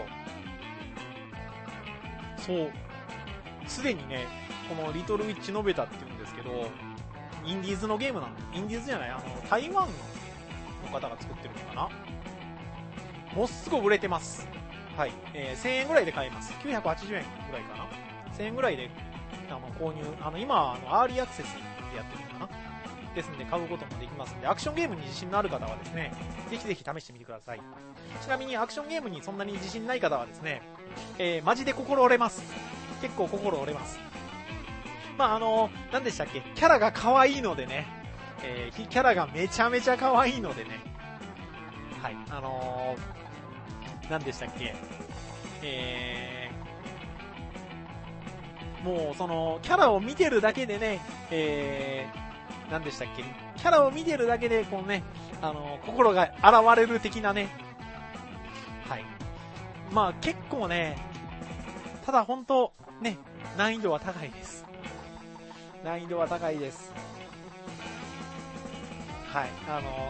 う。そう。すでにね、このリトルウィッチノベタって言うんですけど、インディーズのゲームインディーズじゃない、台湾の方が作ってるのかな。もうすごい売れてます。はい。1000円ぐらいで買えます。980円ぐらいかな。1000円ぐらいで、購入、今、アーリーアクセスでやってるのかな。ですので買うこともできますので、アクションゲームに自信のある方はですね、ぜひぜひ試してみてください。ちなみにアクションゲームにそんなに自信ない方はですね、マジで心折れます。結構心折れます。何でしたっけ、キャラが可愛いのでね、キャラがめちゃめちゃ可愛いのでね、はい、何でしたっけ、もうそのキャラを見てるだけでね、何でしたっけ、キャラを見てるだけでこうね、心が洗われる的なね、はい、結構ね、ただ本当ね、難易度は高いです。難易度は高いです。はい、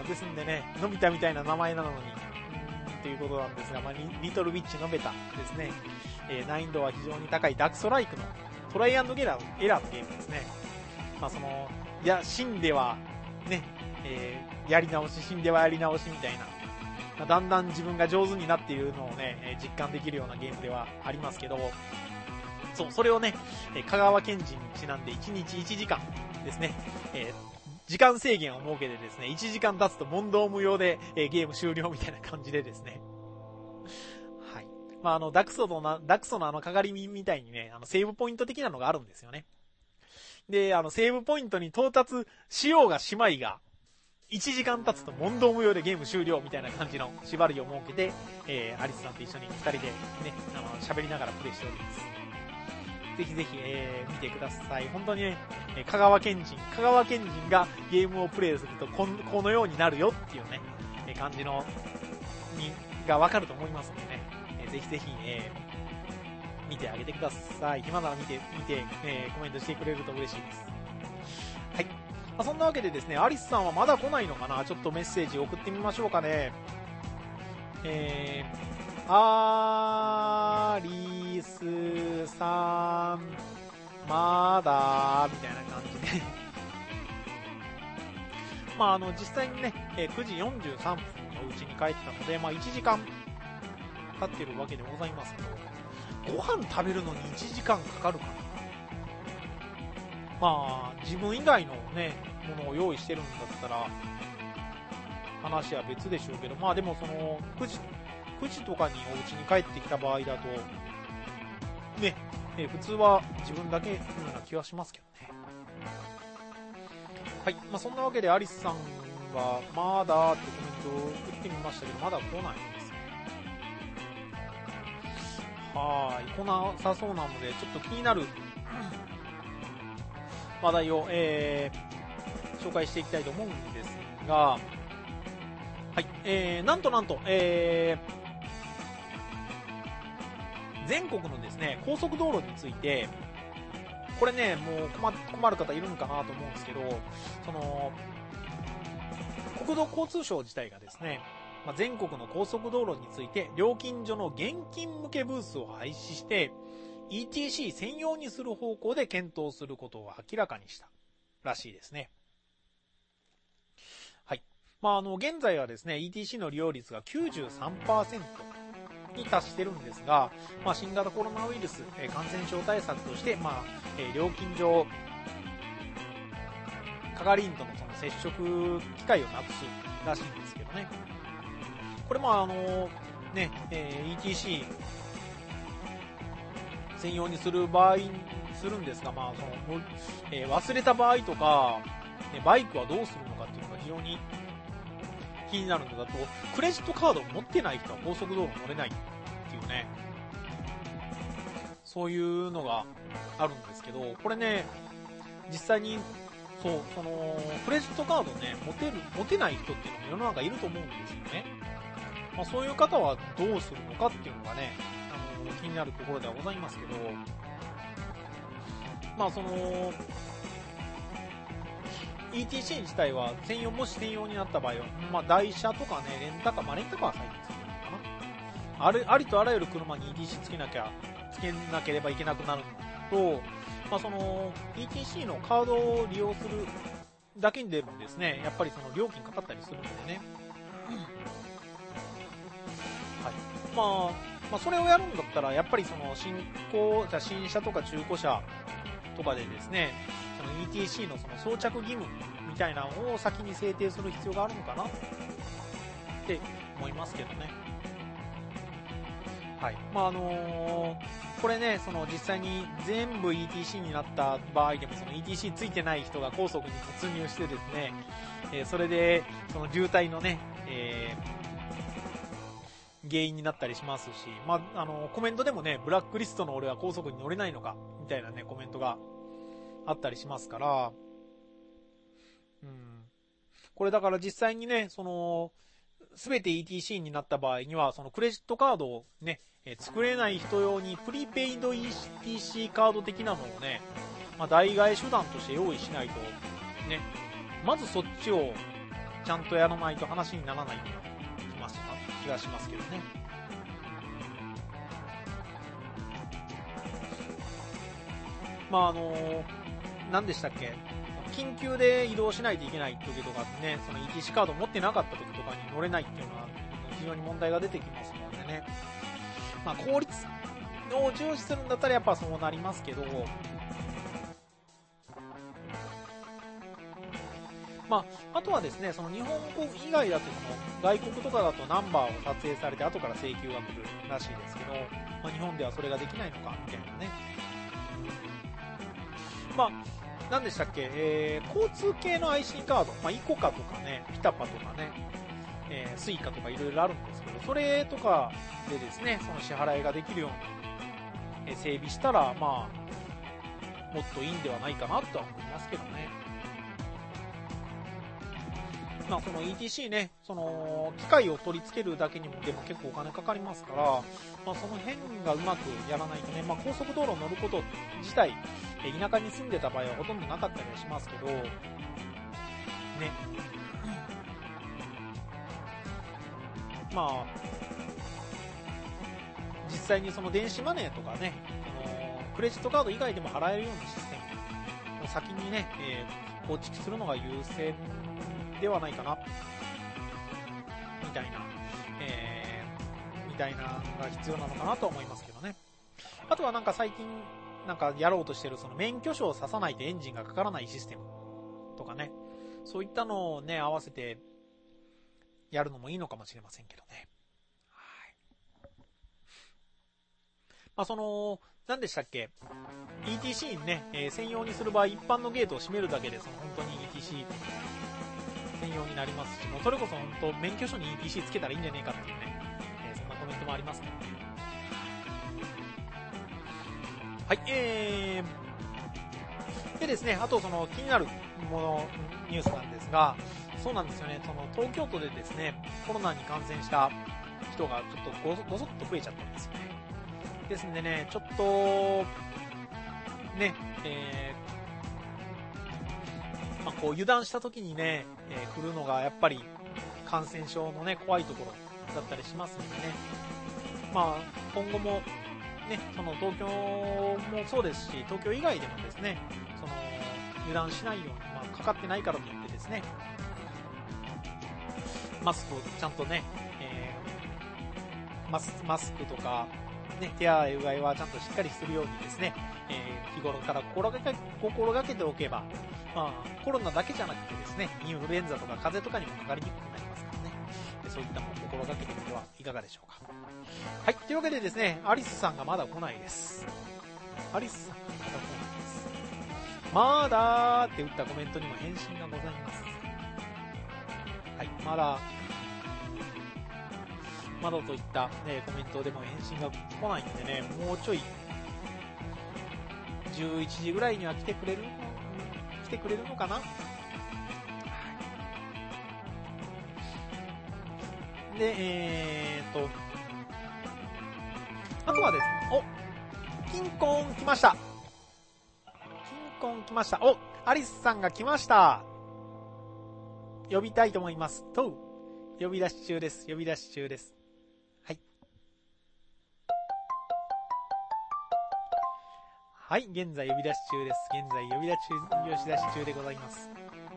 ですんでね、のび太みたいな名前なのにということなんですが、リトルウィッチのベタですね、難易度は非常に高いダクソライクのトライアンドエラーのゲームですね。死んではね、 やり直し、死んではやり直しみたいな、だんだん自分が上手になっているのをね、実感できるようなゲームではありますけど、そう、それをね、香川県人にちなんで1日1時間ですね、時間制限を設けてですね、1時間経つと問答無用で、ゲーム終了みたいな感じでですね、はい。まあ、ダクソのかかりみみたいにね、セーブポイント的なのがあるんですよね。で、セーブポイントに到達しようがしまいが、1時間経つと問答無用でゲーム終了みたいな感じの縛りを設けて、アリスさんと一緒に2人でね、喋りながらプレイしております。ぜひぜひ、見てください。本当にね、香川県人がゲームをプレイするとこのようになるよっていうね、感じの、がわかると思いますのでね、ぜひぜひ、見てあげてください。暇なら見て、コメントしてくれると嬉しいです。はい。まあ、そんなわけでですね、アリスさんはまだ来ないのかな？ちょっとメッセージ送ってみましょうかね。アリスさん、まだ、みたいな感じで。まあ、実際にね、9時43分のうちに帰ったので、まあ、1時間経ってるわけでございますけど、ご飯食べるのに1時間かかるかな。まあ、自分以外のね、ものを用意してるんだったら、話は別でしょうけど、まあでもその、9時とかにお家に帰ってきた場合だと、ね、普通は自分だけのような気はしますけどね。はい。まあそんなわけでアリスさんは、まだってコメントを打ってみましたけど、まだ来ないんですね。来なさそうなので、ちょっと気になる話題を、紹介していきたいと思うんですが、はい、なんと、全国のですね、高速道路について、これね、もう困る方いるのかなと思うんですけど、その、国土交通省自体がですね、まあ、全国の高速道路について、料金所の現金向けブースを廃止して、ETC 専用にする方向で検討することを明らかにしたらしいですね。はい。まあ、現在はですね、ETC の利用率が 93% に達してるんですが、まあ、新型コロナウイルス、感染症対策として、まあ、料金所、係員とのその接触機会をなくすらしいんですけどね。これもね、ETC 専用にする場合にするんですが、まあその忘れた場合とか、バイクはどうするのかっていうのが非常に気になるのだと、クレジットカードを持ってない人は高速道路乗れないっていうね、そういうのがあるんですけど、これね、実際にそのクレジットカードね持てない人っていうのも世の中いると思うんですよね。まあ、そういう方はどうするのかっていうのがね、気になるところではございますけど、まあその ETC 自体はもし専用になった場合は、まあ台車とかね、レンタカーは最近するのかな。ありとあらゆる車に ETC つけなければいけなくなるのと、まあその ETC のカードを利用するだけにでもですね、やっぱりその料金かかったりするのでね。はい。まあそれをやるんだったら、やっぱりその新車とか中古車とかでですね、その ETC のその装着義務みたいなのを先に制定する必要があるのかなって思いますけどね。はい。まあこれね、その実際に全部 ETC になった場合でも、その ETC ついてない人が高速に突入してですね、それでその渋滞のね、原因になったりしますし、まあ、コメントでもね、ブラックリストの俺は高速に乗れないのか、みたいなね、コメントがあったりしますから、これだから実際にね、その、すべて ETC になった場合には、そのクレジットカードをね、作れない人用にプリペイド ETC カード的なのをね、まあ、代替手段として用意しないと、ね、まずそっちをちゃんとやらないと話にならないような気がしますけどね。まあ何でしたっけ、 緊急で移動しないといけない時とかね、その ETC カード持ってなかった時とかに乗れないっていうのは非常に問題が出てきますのでね。まあ、効率を重視するんだったらやっぱそうなりますけど、まあ、あとはですね、その日本国以外だとその外国とかだとナンバーを撮影されて後から請求が来るらしいですけど、まあ、日本ではそれができないのかみたいなね。まあ、何でしたっけ、交通系の IC カード、まあ、イコカとかね、ピタパとかね、スイカとかいろいろあるんですけど、それとかでですね、その支払いができるように整備したら、まあ、もっといいんではないかなとは思いますけどね。まあ、その ETC ね、その機械を取り付けるだけにもでも結構お金かかりますから、まあ、その辺がうまくやらないとね、まあ、高速道路に乗ること自体、田舎に住んでた場合はほとんどなかったりはしますけど、ね。まあ、実際にその電子マネーとかね、クレジットカード以外でも払えるようなシステムを先にね、構築するのが優先ではないかなみたいなのが必要なのかなと思いますけどね。あとはなんか最近なんかやろうとしてるその免許証を刺さないとエンジンがかからないシステムとかね、そういったのをね合わせてやるのもいいのかもしれませんけどね。はい。まあその何でしたっけ、 ETC にね、専用にする場合一般のゲートを閉めるだけでその本当に ETC専用になりますし、もうそれこそ本当免許証に ETC つけたらいいんじゃねえかっていうね、そんなコメントもありますけどね。はい、でですね、あとその気になるものニュースなんですが、そうなんですよね、その東京都でですねコロナに感染した人がちょっとごそっと増えちゃったんですよね。ですんでね、ちょっとね、まあ、こう油断した時にね、来るのがやっぱり感染症のね怖いところだったりしますのでね、まあ今後もね、その東京もそうですし東京以外でもですね、その油断しないように、まあ、かかってないからといってですね、マスクをちゃんとね、マスクとかね、手洗いうがいはちゃんとしっかりするようにですね、日頃から心がけておけば、まあ、コロナだけじゃなくてですね、インフルエンザとか風邪とかにもかかりにくくなりますからね、そういったものを心がけてみてはいかがでしょうか。はい、というわけでですね、アリスさんがまだ来ないです。アリスさんがまだ来ないです。まだーって打ったコメントにも返信がございます。はい、まだといった、ね、コメントでも返信が来ないんでね、もうちょい11時ぐらいには来てくれるのかな。で、あとはですね、キンコン来ました。お、アリスさんが来ました。呼びたいと思います。呼び出し中です。はい。はい、現在呼び出し中です。呼び出し中でございます。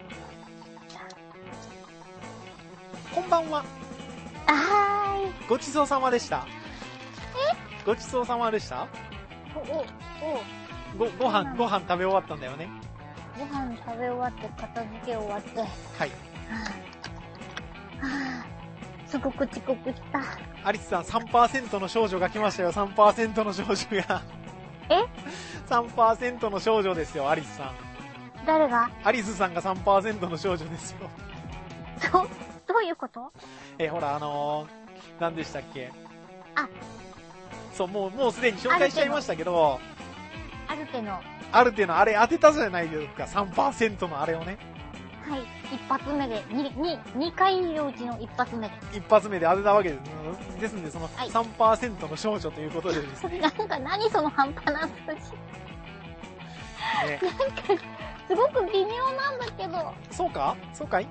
こんばんは。 はーい。 ごちそうさまでした。ごちそうさまでした。ご飯食べ終わったんだよね。 ご飯食べ終わって片付け終わって。はい。すごく遅刻した。 アリスさん 3% の少女が来ましたよ。3% の少女が。3% の少女ですよ、アリスさん。 誰が？ アリスさんが 3% の少女ですよ。 どういうこと？ ほら何でしたっけ？そう、もうすでに紹介しちゃいましたけど、アルテのあれ当てたじゃないですか、3% のあれをね。 はい、一発目で、2回のうちの一発目で。 一発目で当てたわけです。ですんで、その 3% の少女ということでですね。 なんか何その半端な数字。ね、なんか、すごく微妙なんだけど。 そうかい？ そうだよ。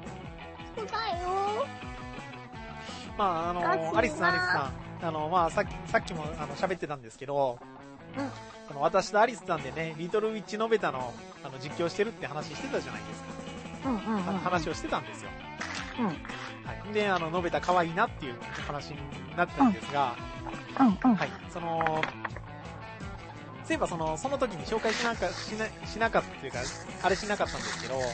まあ、アリスさん、まあ、さっきも喋ってたんですけど、 私とアリスさんでね、リトルウィッチのべたの、実況してるって話してたじゃないですか。話をしてたんですよ。はい。で、のべた可愛いなっていう話になったんですが、はい。そういえばその時に紹介しなかったっていうか、あれしなかったんですけど、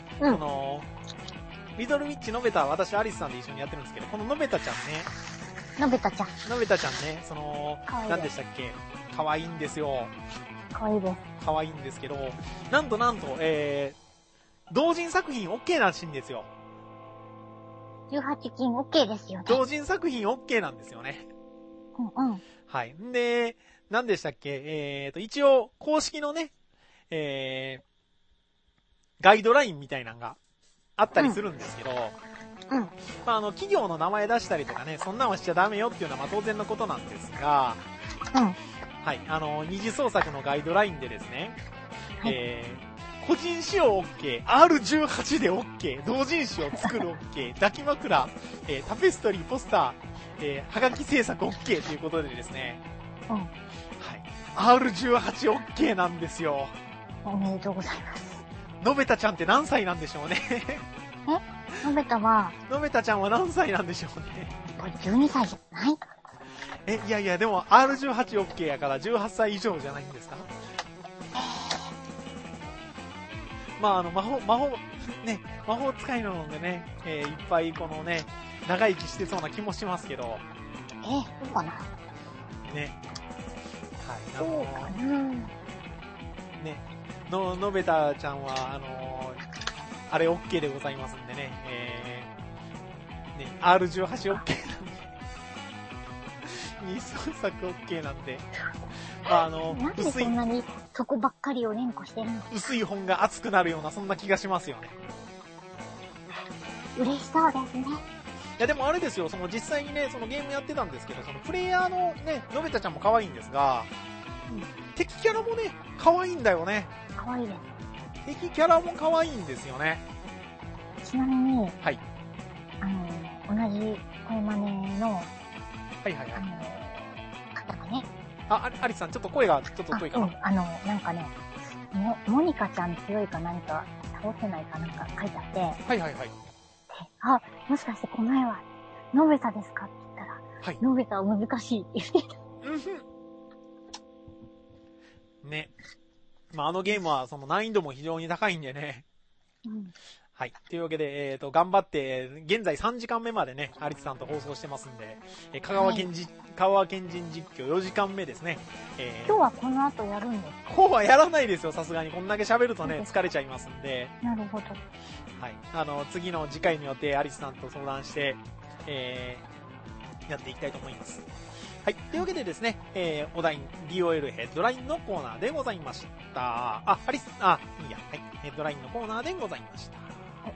リトルウィッチのべたは私、アリスさんで一緒にやってるんですけど、こののべたちゃんね、 のべたちゃんね、 何でしたっけ、可愛いんですよ。 可愛いです。 可愛いんですけど、なんと、同人作品 OK らしいんですよ。 18禁 OK ですよね。 同人作品 OK なんですよね。はい。で、何でしたっけ、一応、公式のね、ガイドラインみたいなのがあったりするんですけど、企業の名前出したりとかね、そんなんはしちゃダメよっていうのは当然のことなんですが、はい、二次創作のガイドラインでですね、個人使用 OK、R18 で OK、同人誌を作る OK、抱き枕、タペストリー、ポスター、はがき制作 OK ということでですね、はい、R18 OK なんですよ。 おめでとうございます。 のべたちゃんって何歳なんでしょうね。 のべたは、 のべたちゃんは何歳なんでしょうね。 これ12歳じゃない？ いや、でも R18OK やから18歳以上じゃないんですか？魔法使いなのでね、いっぱいこのね、長生きしてそうな気もしますけど。 そうかな。 ね。はい。 そうかな。 ね。のべたちゃんは、あれ OK でございますんでね、R18OK なんで、二創作 OK なんで、 なんでそんなにそこばっかりを連呼してるの？ 薄い本が熱くなるような、そんな気がしますよね。 嬉しそうですね。 いや、でもあれですよ、実際にね、ゲームやってたんですけど、プレイヤーのね、のべたちゃんも可愛いんですが、敵キャラもね、可愛いんだよね。 可愛いです。 敵キャラも可愛いんですよね。 ちなみに、 はい。 同じ声真似の、 方がね。 アリスさん、ちょっと声がちょっと遠いかな。 なんかね、モニカちゃん強いか何か、倒せないかなんか書いてあって、もしかしてこの絵は、のべたですかって言ったら、のべたは難しいって言ってた。 ね。あのゲームは難易度も非常に高いんでね。はい。というわけで、頑張って、現在3時間目までね、アリスさんと放送してますんで、香川県人実況4時間目ですね。 今日はこの後やるんですか？ 今日はやらないですよ、さすがに。こんだけ喋るとね、疲れちゃいますんで。 なるほど。 はい。次の次回によってアリスさんと相談して、やっていきたいと思います。はい。というわけでですね、お題 DOL ヘッドラインのコーナーでございました。いいや。はい。ヘッドラインのコーナーでございました。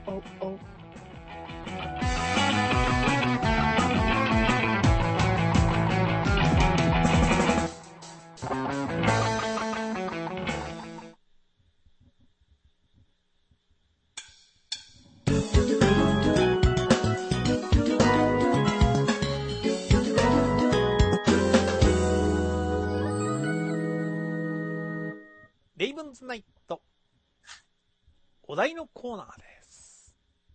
レイブンズナイトお題のコーナーです。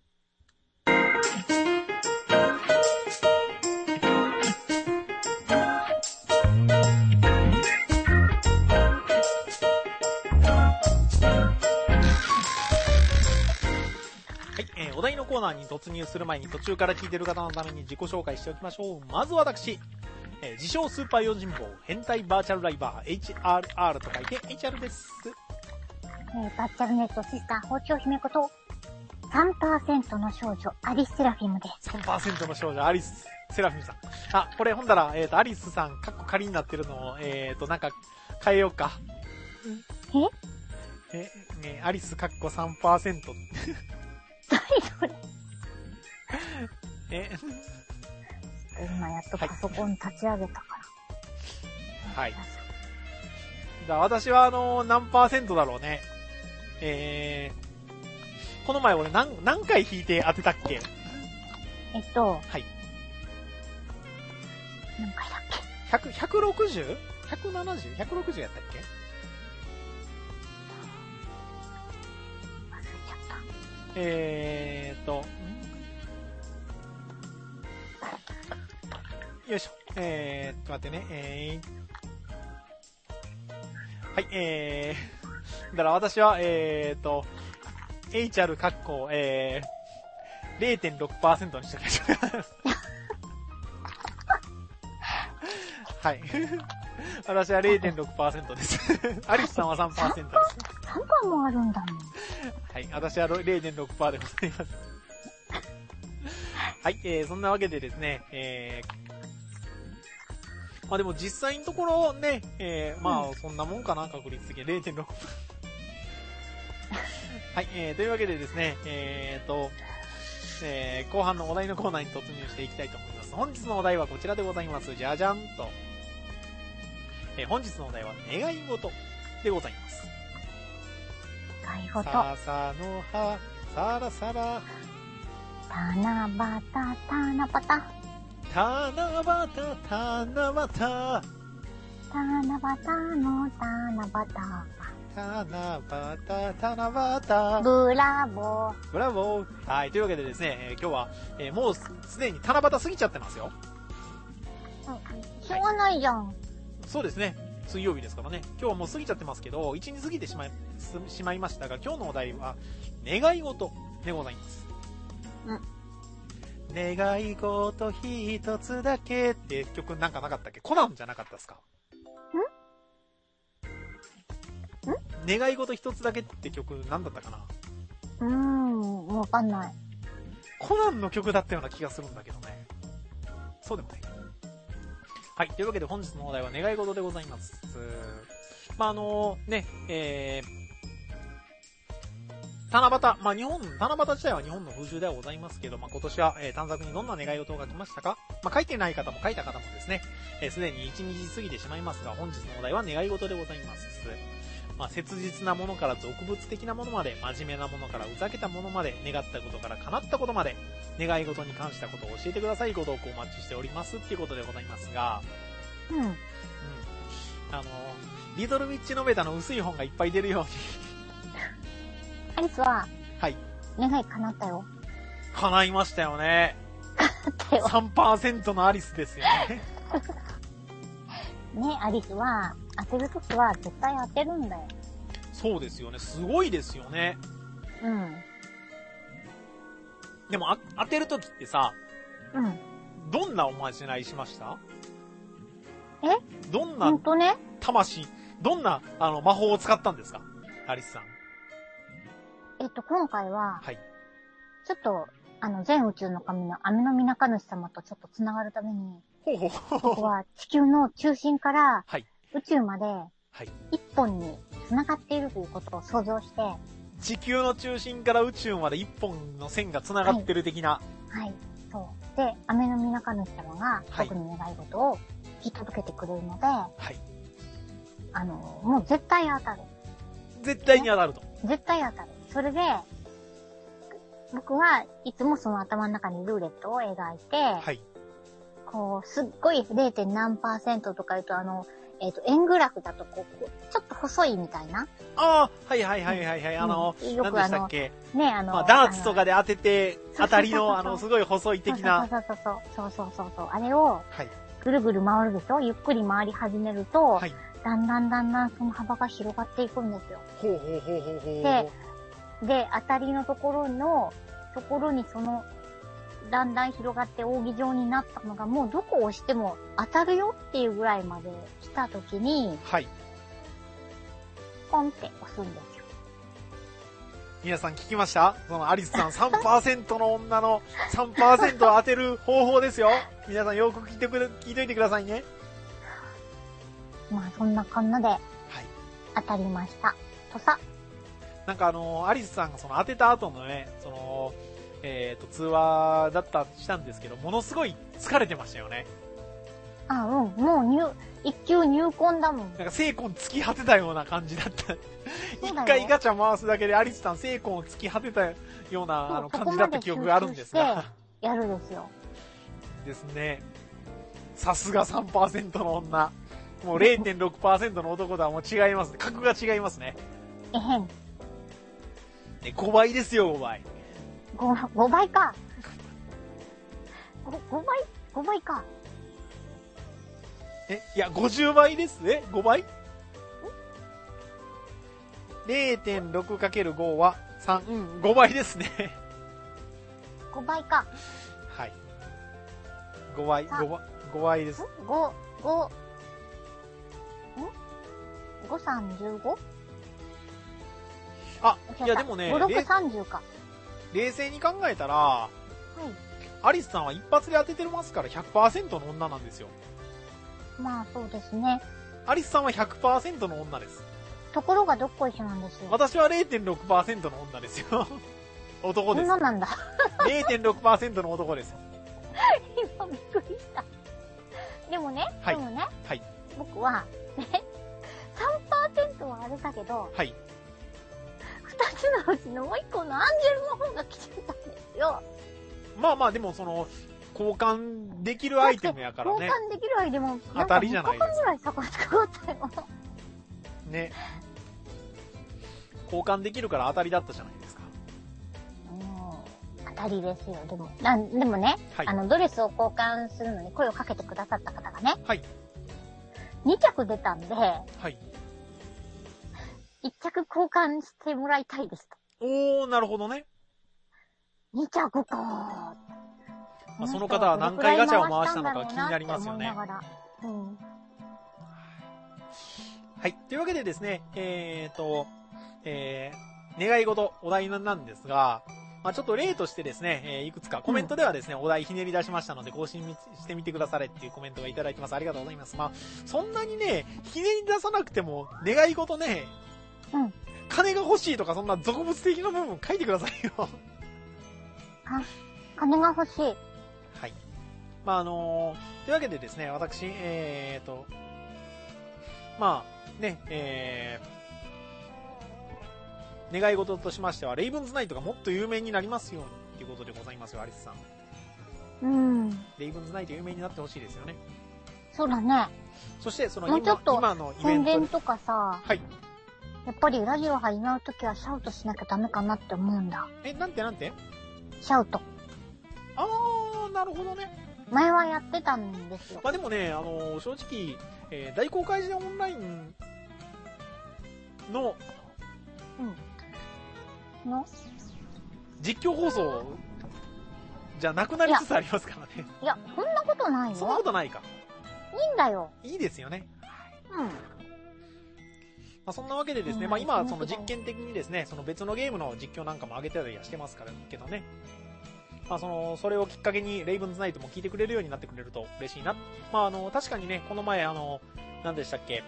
はい、お題のコーナーに突入する前に途中から聞いてる方のために自己紹介しておきましょう。まず私、自称スーパー用心棒変態バーチャルライバー HRR と書いて HR です。 バッチャルネットシスター包丁姫こと 3% の少女アリスセラフィムです。 3% の少女アリスセラフィムさん。これほんだら、アリスさんカッコ仮になってるのをなんか変えようか。アリスカッコ 3%。 何それ今やっとパソコン立ち上げたから。 はい。じゃあ私は何%だろうね。この前俺何回引いて当てたっけ？はい。何回だっけ？160？170？160やったっけ？ よいしょ。待ってね。はい、だから私は、HR 括弧、0.6% にしてください。はい。私は 0.6% です。アリスさんは 3% です。 3% もあるんだもん。 はい。私は 0.6% でございます。はい。そんなわけでですね、まあでも実際のところね、まあそんなもんかな、確率的に 0.6%。はい。というわけでですね、後半のお題のコーナーに突入していきたいと思います。本日のお題はこちらでございます。じゃじゃんと。本日のお題は願い事でございます。 願い事。 ささの葉、さらさら。 七夕、七夕。 七夕、七夕。 七夕の七夕。 七夕。 ブラボー。 ブラボー。はい。というわけでですね、今日は、もうすでに七夕過ぎちゃってますよ。 しょうがないじゃん。 そうですね。水曜日ですからね。今日はもう過ぎちゃってますけど、1日過ぎてしまいましたが、今日のお題は、願い事でございます。願い事一つだけって曲なんかなかったっけ？コナンじゃなかったですか？願い事一つだけって曲なんだったかな？ わかんない。 コナンの曲だったような気がするんだけどね。そうでもない。はい。というわけで本日のお題は願い事でございます。まあ、ね、七夕。まあ、七夕自体は日本の風習ではございますけど、まあ、今年は、短冊にどんな願い事が来ましたか？まあ、書いてない方も書いた方もですね、すでに1日過ぎてしまいますが、本日のお題は願い事でございます。まあ、切実なものから俗物的なものまで、真面目なものからふざけたものまで、願ったことから叶ったことまで、願い事に関したことを教えてください。ご投稿お待ちしております。っていうことでございますが、リトルウィッチノベタの薄い本がいっぱい出るように。 アリスは、 はい。 願い叶ったよ。 叶いましたよね。 叶ったよ。 3% のアリスですよね。 ね、アリスは、当てるときは絶対当てるんだよ。 そうですよね。すごいですよね。でも、当てるときってさ、どんなおまじないしました？どんな、魂、どんな、魔法を使ったんですか？アリスさん。 今回は、 はい。 ちょっと、全宇宙の神のアメノミナカヌシ様とちょっと繋がるために、僕は地球の中心から、宇宙まで、一本に繋がっているということを想像して、 地球の中心から宇宙まで一本の線が繋がってる的な。 はい、そう。で、アメノミナカヌシ様が、僕に願い事を引き届けてくれるので、もう絶対当たる。 絶対に当たると。 絶対当たる。それで、僕はいつもその頭の中にルーレットを描いて、こう、すっごい 0. 何%とか言うと円グラフだとこう、ちょっと細いみたいな。 ああ、はい。よく何でしたっけ？ ね、 まあ、ダーツとかで当てて、当たりのすごい細い的な。 そう。あれを、ぐるぐる回るでしょ？ゆっくり回り始めると、だんだんその幅が広がっていくんですよ。で、当たりのところにだんだん広がって扇状になったのが、もうどこを押しても当たるよっていうぐらいまで来たときに、ポンって押すんですよ。 皆さん聞きました？そのアリスさん 3% の女の 3% を当てる方法ですよ。皆さんよく聞いといてくださいね。 まあそんなこんなで、当たりました。とさ。 なんかアリスさんがその当てた後のね、通話したんですけど、ものすごい疲れてましたよね。 もう一級入魂だもん。 なんか精魂突き果てたような感じだった。一回ガチャ回すだけでアリスさん精魂を突き果てたような感じだった記憶があるんですが。 やるですよ。 ですね。さすが 3% の女。もう 0.6% の男とはもう違いますね。格が違いますね。 5 倍ですよ、5倍。 5倍か。5倍か。 いや、50倍ですね。5倍 ?0.6×5 は3、5倍ですね。 5倍か。 はい。5倍です。 535? あ、いやでもね、 5630か。 冷静に考えたら、アリスさんは一発で当ててますから 100% の女なんですよ。 まあそうですね。 アリスさんは 100% の女です。 ところがどっこいしなんですよ。 私は 0.6% の女ですよ。男です。 女なんだ。 0.6% の男です。 今びっくりした。でもね、 はい、 でもね、 はい、 僕は、ね、3% はあれだけど、 はい。 2つのうちのもう1個のアンジェルの方が来ちゃったんですよ。 まあまあ、でもその、交換できるアイテムやからね。 交換できるアイテム、 当たりじゃないですか。 2日間ぐらい差がつかかったよ。 ね。交換できるから当たりだったじゃないですか。 当たりですよ。でもね、はい、ドレスを交換するのに声をかけてくださった方がね、 はい。 2着出たんで、 はい。 1着交換してもらいたいですと。おー、なるほどね。 2着かまあ、その方は何回ガチャを回したのか気になりますよね。 うん、 はい。というわけでですね、願い事、お題なんですが、まあ、ちょっと例としてですね、いくつかコメントではですね、お題ひねり出しましたので、更新してみてくだされっていうコメントがいただいてます。ありがとうございます。まあ、そんなにね、ひねり出さなくても、願い事ね、金が欲しいとか、そんな俗物的な部分書いてくださいよ。 金が欲しい。 はい。まあ、というわけでですね、私、まあ、ね、願い事としましては、レイブンズナイトがもっと有名になりますようにということでございますよ、アリスさん。レイブンズナイト有名になってほしいですよね。 そうだね。 そして、その今のイベント。宣伝とかさ、 はい。 やっぱりラジオ始まるときはシャウトしなきゃダメかなって思うんだ。 なんてシャウト。 なるほどね。 前はやってたんですよ。 まあでもね、正直、大公開時オンラインの、実況放送じゃなくなりつつありますからね。 いや、そんなことないよ。 そんなことないか。 いいんだよ。 いいですよね。 まあ、そんなわけでですね、まあ今、その実験的にですね、その別のゲームの実況なんかも上げてたりはしてますからけどね。まあそれをきっかけに、レイブンズナイトも聞いてくれるようになってくれると嬉しいな。まあ確かにね、この前何でしたっけ、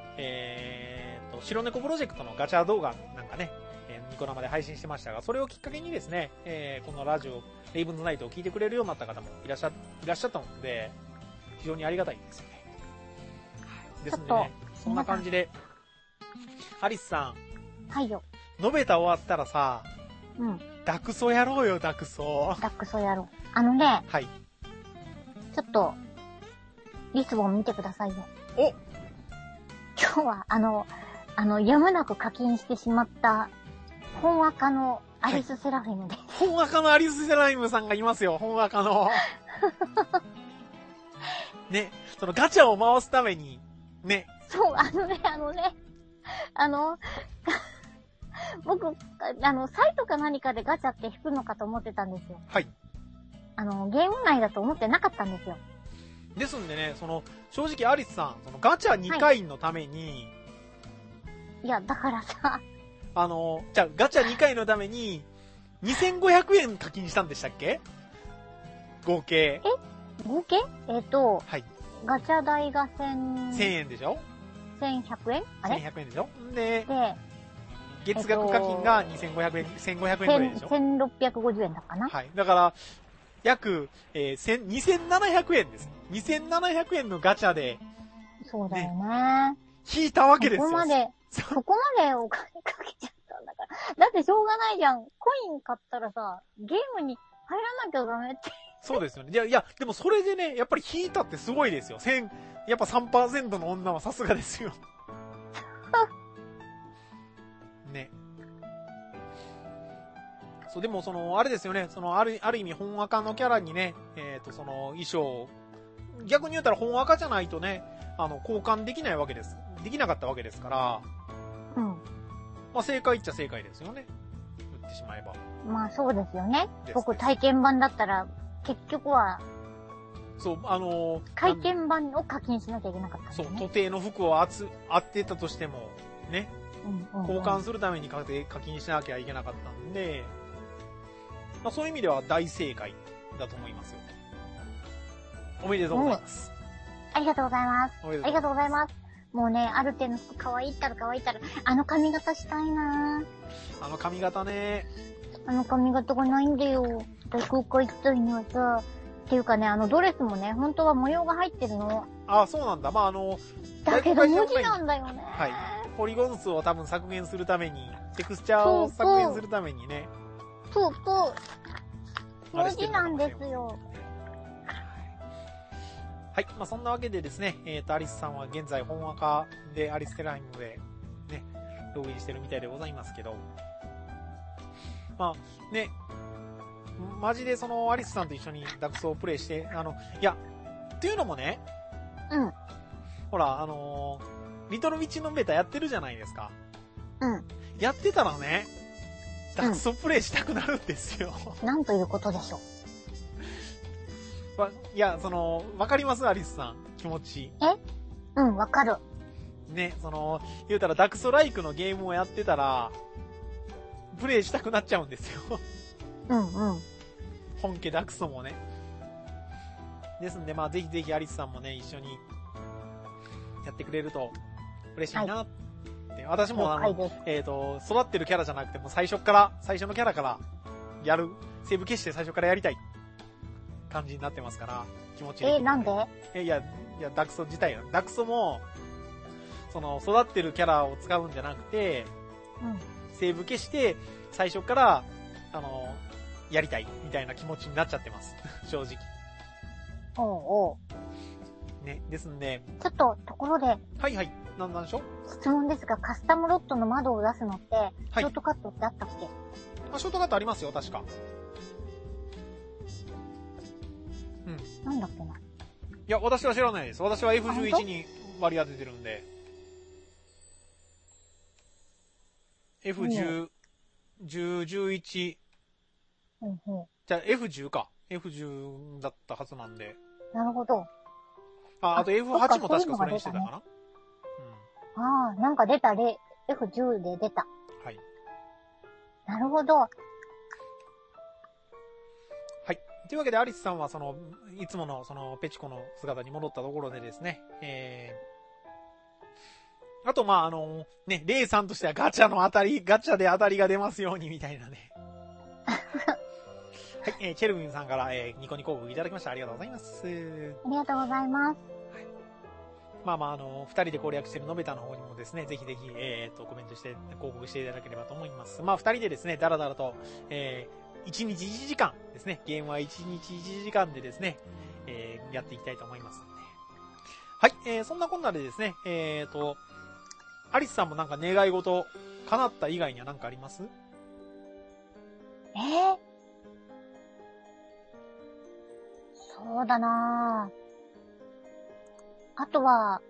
白猫プロジェクトのガチャ動画なんかね、ニコ生で配信してましたが、それをきっかけにですね、このラジオ、レイブンズナイトを聞いてくれるようになった方もいらっしゃったので、非常にありがたいですよね。ですのでね、そんな感じで、アリスさん。 はいよ。 述べた終わったらさ、ダクソやろうよ、ダクソ。 ダクソやろう。 はい。 ちょっと、リスボン見てくださいよ。 お！ 今日はやむなく課金してしまった、本赤のアリスセラフィムです。 本赤のアリスセラフィムさんがいますよ、本赤の。ね、そのガチャを回すために、ね。 そう、僕、サイトか何かでガチャって引くのかと思ってたんですよ。 はい。 ゲーム内だと思ってなかったんですよ。 ですんでね、正直アリスさん、ガチャ2回のために、 いや、だからさ、 じゃあガチャ2回のために、2500円課金したんでしたっけ？合計。 合計？ はい。 ガチャ代が1000 円でしょ？ 1100円？あれ ?1100 円でしょ？で、月額課金が2500円、1500円くらいでしょ？ 1650円だかな？ はい。だから、約、2700円です。2700円のガチャで、 そうだよね。 引いたわけですよ。 そこまでお金かけちゃったんだから。だってしょうがないじゃん。コイン買ったらさ、ゲームに入らなきゃダメって。 そうですよね。いや、でもそれでね、やっぱり引いたってすごいですよ。やっぱ 3% の女はさすがですよ。ね。 そう、でもあれですよね、ある意味本赤のキャラにね、衣装、逆に言ったら本赤じゃないとね、交換できないわけです。できなかったわけですから、 うん。 まあ正解っちゃ正解ですよね。言ってしまえば。 まあそうですよね。 です僕体験版だったら、結局は、 そう、 体験版を課金しなきゃいけなかったんそう、 だよね。 特定の服を当てたとしても、ね、 うんうんうん、 交換するために課金しなきゃいけなかったんで、まあそういう意味では大正解だと思いますよ。おめでとうございます。 ありがとうございます。 おめでありがとうございます。もうね、ある程度可愛いったら可愛いったら、あの髪型したいなぁ。 あの髪型ね。 あの髪型がないんだよ。大空港行ったにはさ、っていうかね、ドレスもね、本当は模様が入ってるの。 あ、そうなんだ。まあだけど無地なんだよね。 はい。ポリゴン数を多分削減するために、テクスチャーを削減するためにね。 そうそう。無地なんですよ。 はい。まあ、そんなわけでですね、アリスさんは現在本赤でアリステライムでね、ログインしてるみたいでございますけど、まあ、ね、マジでアリスさんと一緒にダクソをプレイして、いや、っていうのもね、 うん。 ほら、リトルウィッチのベータやってるじゃないですか。 うん。 やってたらね、ダクソプレイしたくなるんですよ。 なんということでしょう。 いや、わかりますアリスさん。気持ち。 うん、わかる。 ね、言うたらダクソライクのゲームをやってたら、プレイしたくなっちゃうんですよ。 うんうん。 本家ダクソもね。ですんで、まあ、ぜひぜひアリスさんもね、一緒にやってくれると嬉しいなって。はい、私も育ってるキャラじゃなくても最初のキャラからやる、セーブ消して最初からやりたい感じになってますから、気持ちいい。 なんで？ いや、ダクソ自体は。ダクソも、育ってるキャラを使うんじゃなくて、 うん。 セーブ消して、最初から、やりたい、みたいな気持ちになっちゃってます。正直。 おう。 ね、ですんで。 ちょっと、ところで。 はいはい。なんでしょ？ 質問ですが、カスタムロットの窓を出すのって、ショートカットってあったっけ？ ショートカットありますよ、確か。うん。 なんだっけな。 いや、私は知らないです。私は F11 に割り当ててるんで。F10、10、11。 うんうん。 じゃあ F10 か。F10 だったはずなんで。 なるほど。 あと F8 も確かそれにしてたかな。 ああ、なんか出たF10 で出た。 はい。 なるほど。 はい。というわけで、アリスさんは、いつもの、ペチコの姿に戻ったところでですね、あと、まあ、ね、レイさんとしてはガチャで当たりが出ますように、みたいなね。はい、チェルミンさんから、ニコニコいただきました。ありがとうございます。 ありがとうございます。 はい、まあまあ、二人で攻略してるのべたの方にもですね、ぜひぜひ、コメントして、広告していただければと思います。まあ、二人でですね、だらだらと、1日1時間ですね、ゲームは1日1時間でですね、やっていきたいと思いますので。はい、そんなこんなでですね、アリスさんもなんか願い事、叶った以外には何かあります？ そうだなぁ。あとは、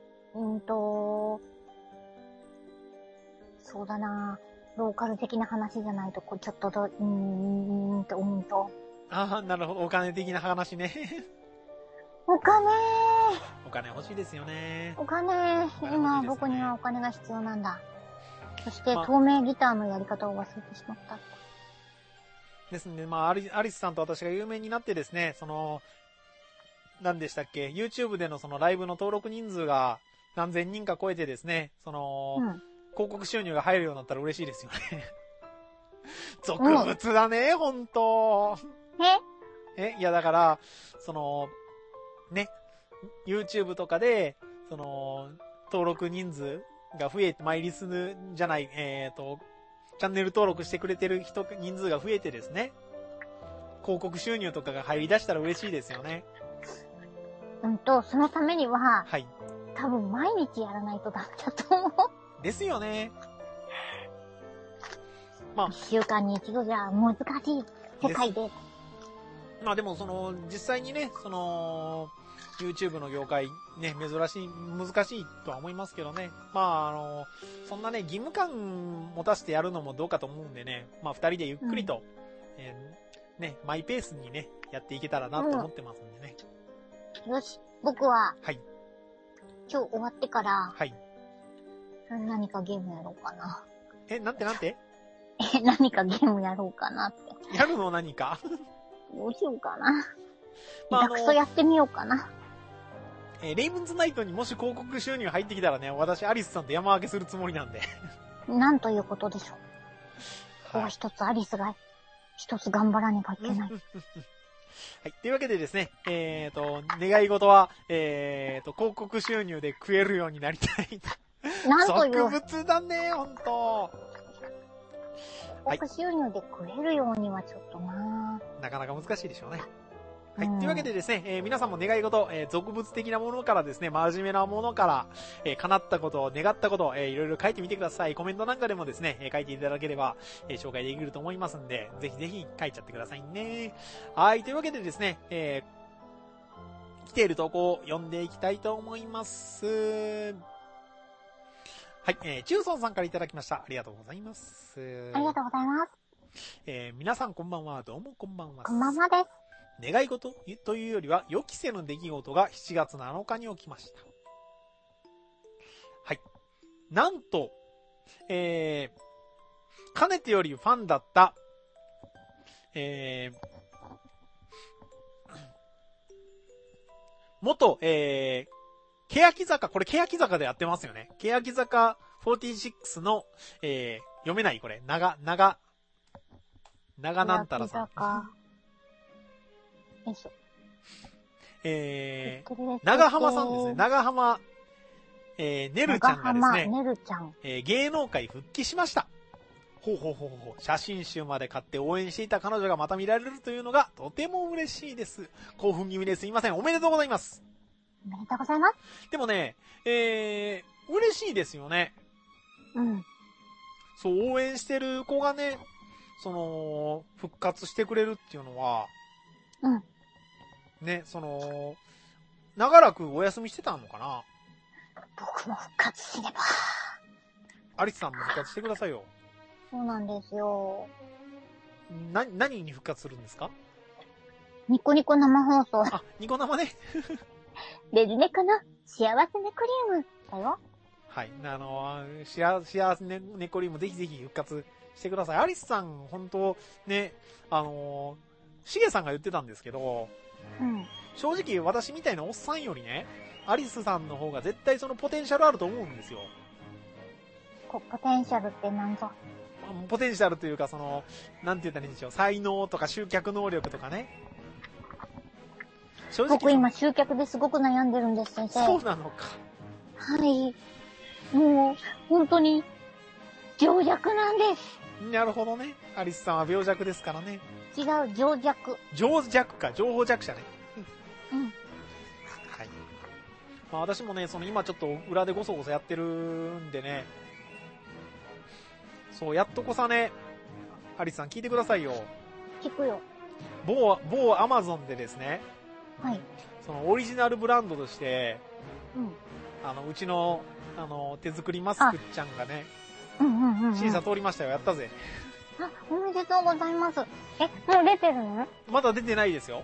そうだなぁ。ローカル的な話じゃないと、ちょっとああ、なるほど。お金的な話ね。 お金欲しいですよね。 今僕にはお金が必要なんだ。そして、透明ギターのやり方を忘れてしまった。 ですね。まあ、アリスさんと私が有名になってですね、何でしたっけ、YouTube でのライブの登録人数が何千人か超えてですね、広告収入が入るようになったら嬉しいですよね。俗物だね、ほんと。いや、だから、ね、YouTube とかで、登録人数が増えて、マイリスじゃない、チャンネル登録してくれてる人数が増えてですね、広告収入とかが入り出したら嬉しいですよね。 そのためには、 はい。 多分毎日やらないとダメだと思う。 ですよね。 まあ、1週間に一度じゃ難しい世界で。 まあでも実際にね、YouTube の業界ね、難しいとは思いますけどね。まあそんなね、義務感持たせてやるのもどうかと思うんでね、まあ2人でゆっくりと、ね、マイペースにね、やっていけたらなと思ってますんでね。 よし、僕は、 はい。 今日終わってから、 はい。 何かゲームやろうかな。 なんて何かゲームやろうかなって。 やるの何かどうしようかな。まあ、ダクソやってみようかな。 レイブンズナイトにもし広告収入入ってきたらね、私アリスさんと山分けするつもりなんで。 なんということでしょう。ここ一つアリスが、一つ頑張らねばいけない。はい。 というわけでですね、願い事は、広告収入で食えるようになりたい。 なんという。 俗物だね、ほんと。 広告収入で食えるようにはちょっとなかなか難しいでしょうね。はい。というわけでですね、皆さんも願い事、俗物的なものからですね、真面目なものから、叶ったこと、願ったこと、いろいろ書いてみてください。コメントなんかでもですね、書いていただければ、紹介できると思いますんで、ぜひぜひ書いちゃってくださいね。はい。というわけでですね、来ている投稿を読んでいきたいと思います。はい。中村さんからいただきました。ありがとうございます。 ありがとうございます。 皆さんこんばんは。どうもこんばんは。 こんばんはです。 願い事というよりは予期せぬ出来事が7月7日に起きました。はい。なんと、かねてよりファンだった、元、欅坂、これ欅坂でやってますよね。欅坂46の、読めないこれ、長なんたらさん。長浜さんですね。長浜、ねるちゃんがですね、 ねるちゃん。 芸能界復帰しました。ほう。写真集まで買って応援していた彼女がまた見られるというのがとても嬉しいです。興奮気味ですいません。おめでとうございます。 おめでとうございます。 でもね、嬉しいですよね。 うん。 そう、応援してる子がね、復活してくれるっていうのは、 うん。 ね、長らくお休みしてたのかな。 僕も復活しねば。 アリスさんも復活してくださいよ。 そうなんですよ。 何に復活するんですか？ ニコニコ生放送。 あ、ニコ生ね。 レジネカの幸せネコリウムだよ。 はい。幸せネコリウムぜひぜひ復活してください。アリスさん、本当ね、シゲさんが言ってたんですけど、 うん、 正直私みたいなおっさんよりね、アリスさんの方が絶対ポテンシャルあると思うんですよ。 ポテンシャルって何ぞ？ ポテンシャルというかなんて言ったらいいんでしょう。才能とか集客能力とかね。 正直僕今集客ですごく悩んでるんです、先生。 そうなのか。 はい。もう、本当に、情弱なんです。 なるほどね。アリスさんは病弱ですからね。 違う、情弱。 情弱か、情報弱者ね。 うん。 はい。まあ私もね、今ちょっと裏でごそごそやってるんでね。そう、やっとこさね、アリスさん聞いてくださいよ。 聞くよ。 某アマゾンでですね。 はい。 オリジナルブランドとして、 うん。 うちの、手作りマスクちゃんがね、審査通りましたよ。やったぜ。 あ、おめでとうございます。もう出てるの？ まだ出てないですよ。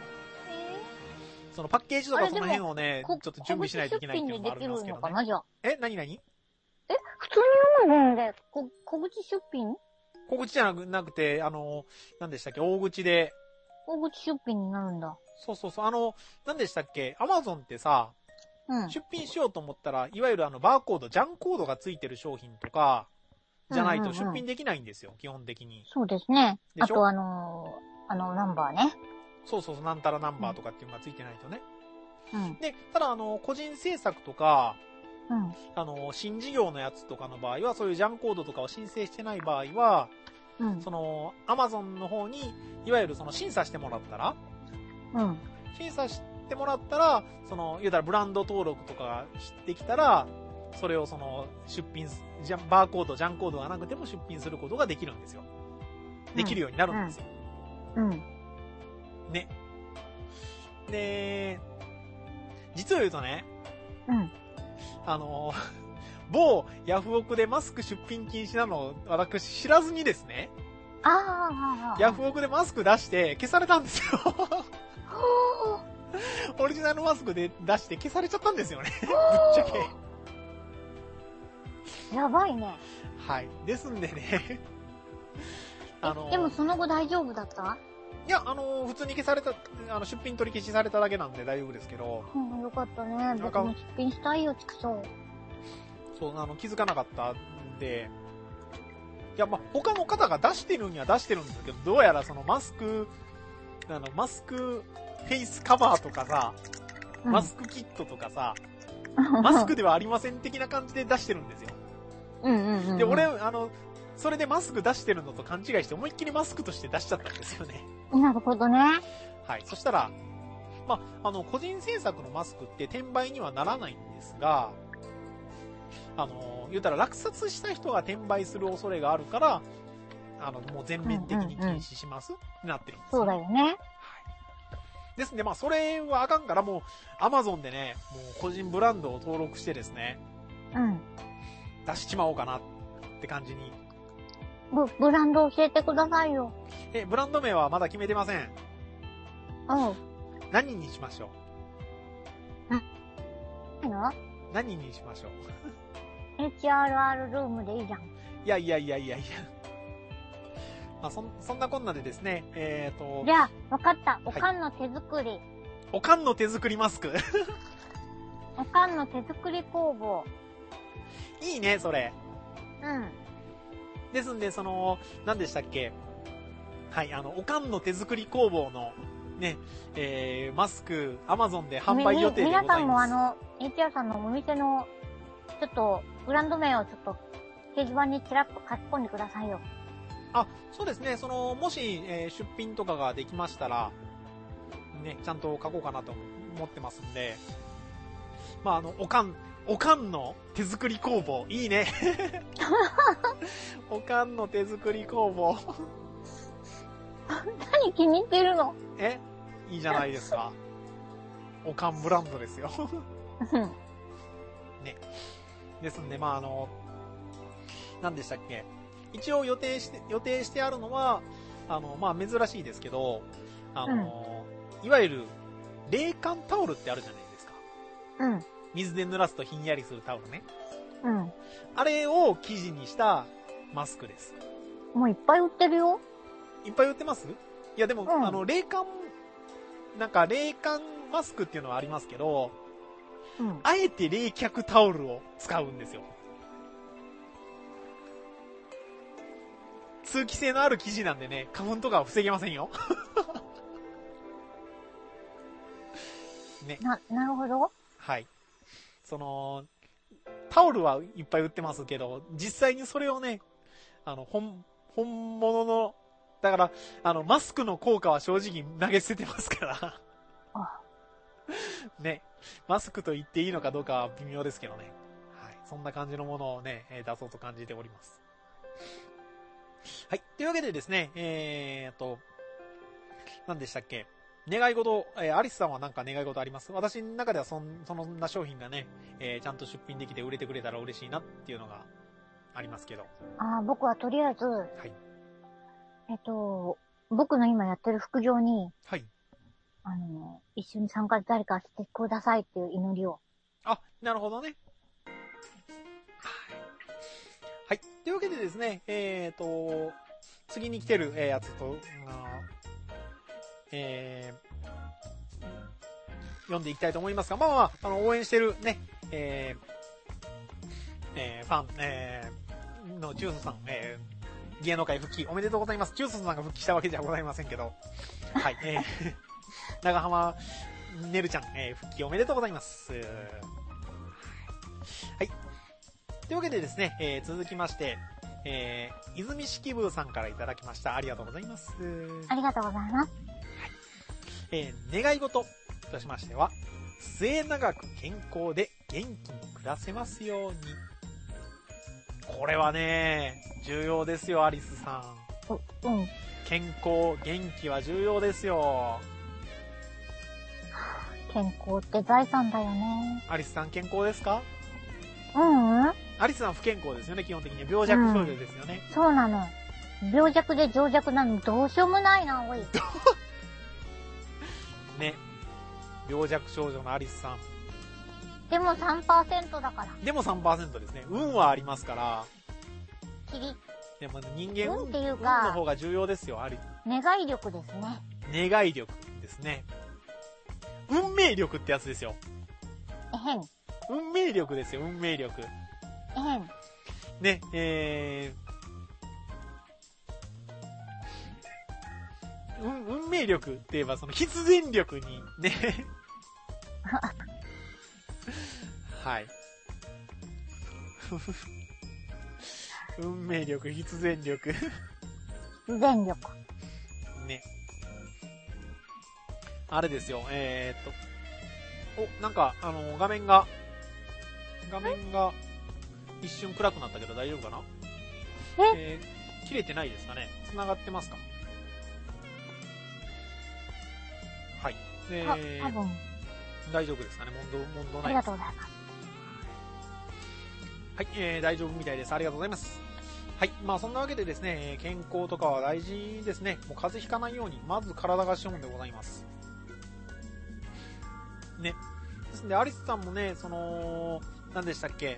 パッケージとかその辺をね、ちょっと準備しないといけないっていうのもあるんですけどね。何普通に読むんで、小口出品？ 小口じゃなくて、何でしたっけ、大口で。 大口出品になるんだ。 そう。何でしたっけ、アマゾンってさ、 うん、 出品しようと思ったら、いわゆるバーコード、ジャンコードがついてる商品とか、じゃないと出品できないんですよ、基本的に。 そうですね。あとナンバーね。 そう、なんたらナンバーとかっていうのがついてないとね。 うん。 で、ただ個人制作とか、 うん。 新事業のやつとかの場合は、そういうジャンコードとかを申請してない場合は、 うん。 アマゾンの方に、いわゆる審査してもらったら、 うん。 審査してもらったら、言うたらブランド登録とかができたら、 それをバーコード、ジャンコードがなくても出品することができるんですよ。できるようになるんですよ。ね。で、実を言うとね、某ヤフオクでマスク出品禁止なのを私知らずにですね、ヤフオクでマスク出して消されたんですよ。オリジナルマスクで出して消されちゃったんですよね。ぶっちゃけ。 やばいね。 はい。ですんでね。 でもその後大丈夫だった？ いや、普通に消された、出品取り消しされただけなんで大丈夫ですけど。 よかったね。僕も出品したいよ、ちくしょう。 そう、気づかなかったんで。いや、他の方が出してるには出してるんですけど、どうやらそのマスクフェイスカバーとかさ、マスクキットとかさ、マスクではありません的な感じで出してるんですよ。で、俺、それでマスク出してるのと勘違いして思いっきりマスクとして出しちゃったんですよね。 なるほどね。 はい。そしたら、個人制作のマスクって転売にはならないんですが、言うたら落札した人が転売する恐れがあるから、もう全面的に禁止します、ってなってるんです。 そうだよね。はい。 ですんで、それはあかんからもう、Amazon でね、もう個人ブランドを登録してですね、出しちまおうかなって感じに。 ブランド教えてくださいよ。 ブランド名はまだ決めてません。何にしましょう？何にしましょう？ HRR ルームでいいじゃん。 いや。そんなこんなでですね、 じゃあ、わかった。おかんの手作り。 おかんの手作りマスク。 おかんの手作り工房。 いいね、それ。ですんで、何でしたっけ？はい、おかんの手作り工房の、ね、マスク、Amazon で販売予定でございます。 皆さんもHR さんのお店の、ちょっと、ブランド名をちょっと、掲示板にちらっと書き込んでくださいよ。 そうですね、もし、出品とかができましたら、ね、ちゃんと書こうかなと思ってますんで、おかんの手作り工房、いいね。おかんの手作り工房。 何気に入ってるの？ いいじゃないですか。おかんブランドですよ。ね。ですんで、何でしたっけ。一応予定してあるのは、珍しいですけど、いわゆる、冷感タオルってあるじゃないですか。水で濡らすとひんやりするタオルね。あれを生地にしたマスクです。 もういっぱい売ってるよ。 いっぱい売ってます？いやでも、冷感マスクっていうのはありますけど、あえて冷却タオルを使うんですよ。通気性のある生地なんでね、花粉とかは防げませんよ。ね。 なるほど。 はい。タオルはいっぱい売ってますけど、実際にそれをね、本物の、だから、マスクの効果は正直投げ捨ててますから。ね。マスクと言っていいのかどうかは微妙ですけどね。はい。そんな感じのものをね、出そうと感じております。はい。というわけでですね、何でしたっけ？願い事、アリスさんは何か願い事あります？私の中ではそんな商品がね、ちゃんと出品できて売れてくれたら嬉しいなっていうのがありますけど。 僕はとりあえず、 はい。 僕の今やってる副業に、 はい。 一緒に参加誰かしてくださいっていう祈りを。 なるほどね。はい。というわけでですね、次に来てる、やつと、読んでいきたいと思いますが、応援してるね、ファン、のチュースさん、芸能界復帰おめでとうございます。チュースさんが復帰したわけじゃございませんけど、はい、長浜ねるちゃん、復帰おめでとうございます。はい。というわけでですね、続きまして、泉式部さんからいただきました。ありがとうございます。 ありがとうございます。 はい。願い事としましては、末永く健康で元気に暮らせますように。これはね、重要ですよ、アリスさん。 うん。 健康、元気は重要ですよ。 健康って財産だよね。 アリスさん健康ですか？ アリスさん不健康ですよね、基本的に。病弱症状ですよね。 そうなの。病弱で情弱なのどうしようもないな、おい。 ね。病弱症状のアリスさん。 でも 3% だから。 でも 3% ですね。運はありますから。でも人間運っていうか、 運の方が重要ですよ、 願い力ですね。 願い力ですね。運命力ってやつですよ。運命力ですよ、運命力。ね、運命力って言えばその必然力にね。はい。運命力、必然力。 必然力。 ね。あれですよ、なんか、画面が一瞬暗くなったけど大丈夫かな？切れてないですかね？繋がってますか？はい。 多分。 大丈夫ですかね？問答ないです。 ありがとうございます。 はい、大丈夫みたいです。ありがとうございます。はい。まあそんなわけでですね、健康とかは大事ですね。もう風邪ひかないように、まず体が資本でございます。ね。ですんで、アリスさんもね、何でしたっけ？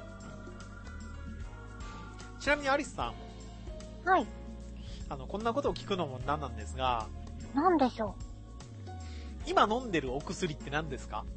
ちなみにアリスさん。 はい。 こんなことを聞くのもなんなんですが。 なんでしょう？ 今飲んでるお薬って何ですか？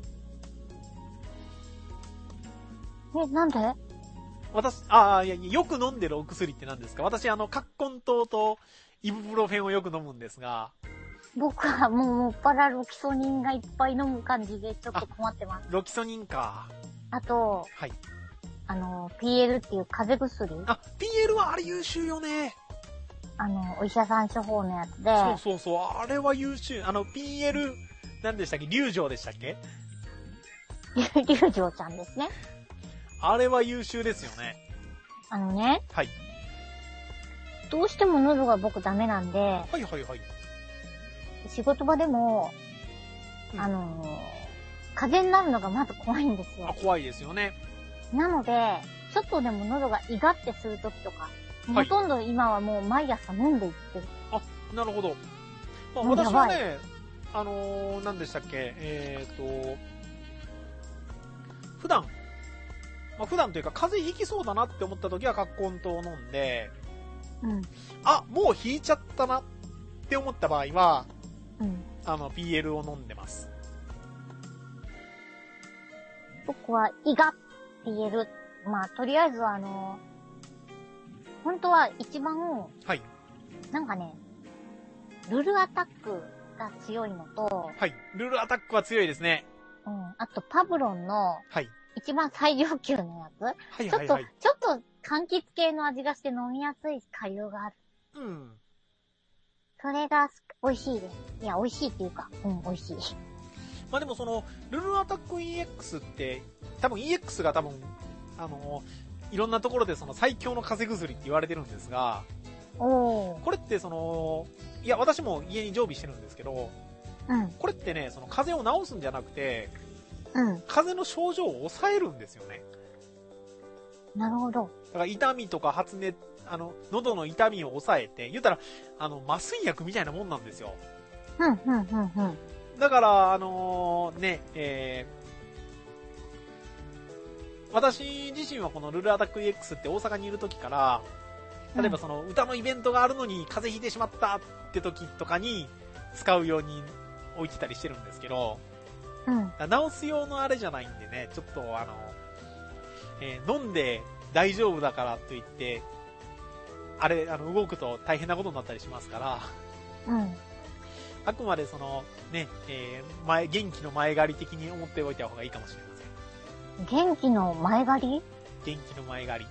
なんで？ よく飲んでるお薬って何ですか？私、カッコン糖とイブプロフェンをよく飲むんですが。 僕はもっぱらロキソニンがいっぱい飲む感じでちょっと困ってます。 ロキソニンか。 あと、 はい。 PL っていう風邪薬。 PL はあれ優秀よね。 お医者さん処方のやつで。 そう、あれは優秀。PL、何でしたっけ？龍城でしたっけ？ 龍城ちゃんですね。 あれは優秀ですよね。 はい。どうしても喉が僕ダメなんで。 はい。 仕事場でも、風邪になるのがまず怖いんですよ。 怖いですよね。 なので、ちょっとでも喉がイガってするときとか、ほとんど今はもう毎朝飲んでいってる。 なるほど。まあ、私はね、何でしたっけ、普段というか風邪ひきそうだなって思った時はカッコン糖を飲んで、もうひいちゃったなって思った場合は、PL を飲んでます。 僕はイガ PL。まあ、とりあえず本当は一番、なんかね、ルルアタックが強いのと、 ルルアタックは強いですね。 あとパブロンの、一番最上級のやつ。ちょっと柑橘系の味がして飲みやすい果汁がある。それが美味しいです。いや、美味しいっていうか、美味しい。 まあでもルルアタック EX って、EX がいろんなところで最強の風邪薬って言われてるんですが、これっていや、私も家に常備してるんですけど、これってね、風邪を治すんじゃなくて、風邪の症状を抑えるんですよね。 なるほど。 だから痛みとか発熱、喉の痛みを抑えて、言うたら、麻酔薬みたいなもんなんですよ。だから、私自身はこのルルアタック EX って大阪にいる時から、例えば歌のイベントがあるのに風邪ひいてしまったって時とかに使うように置いてたりしてるんですけど、治す用のあれじゃないんでね、ちょっと飲んで大丈夫だからといって、動くと大変なことになったりしますから、あくまで元気の前借り的に思っておいた方がいいかもしれません。 元気の前借り？ 元気の前借り。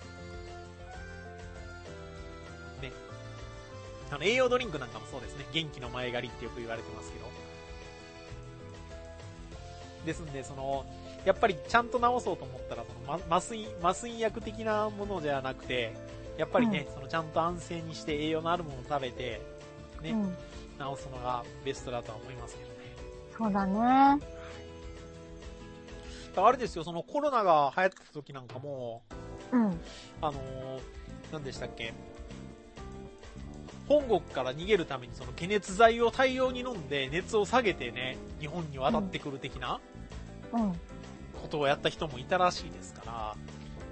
ね。栄養ドリンクなんかもそうですね。元気の前借りってよく言われてますけど。 ですんで、やっぱりちゃんと治そうと思ったら、麻酔薬的なものではなくて、やっぱりね、ちゃんと安静にして栄養のあるものを食べて、ね、治すのがベストだとは思いますけどね。 そうだね。 あれですよ、コロナが流行ってた時なんかも、何でしたっけ、本国から逃げるために解熱剤を大量に飲んで熱を下げてね、日本に渡ってくる的な、ことをやった人もいたらしいですから、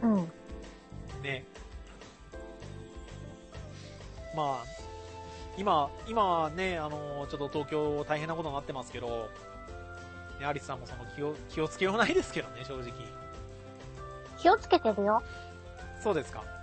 ね。まあ、今ね、ちょっと東京大変なことになってますけど、ね、アリスさんも気をつけようないですけどね、正直。 気をつけてるよ。 そうですか。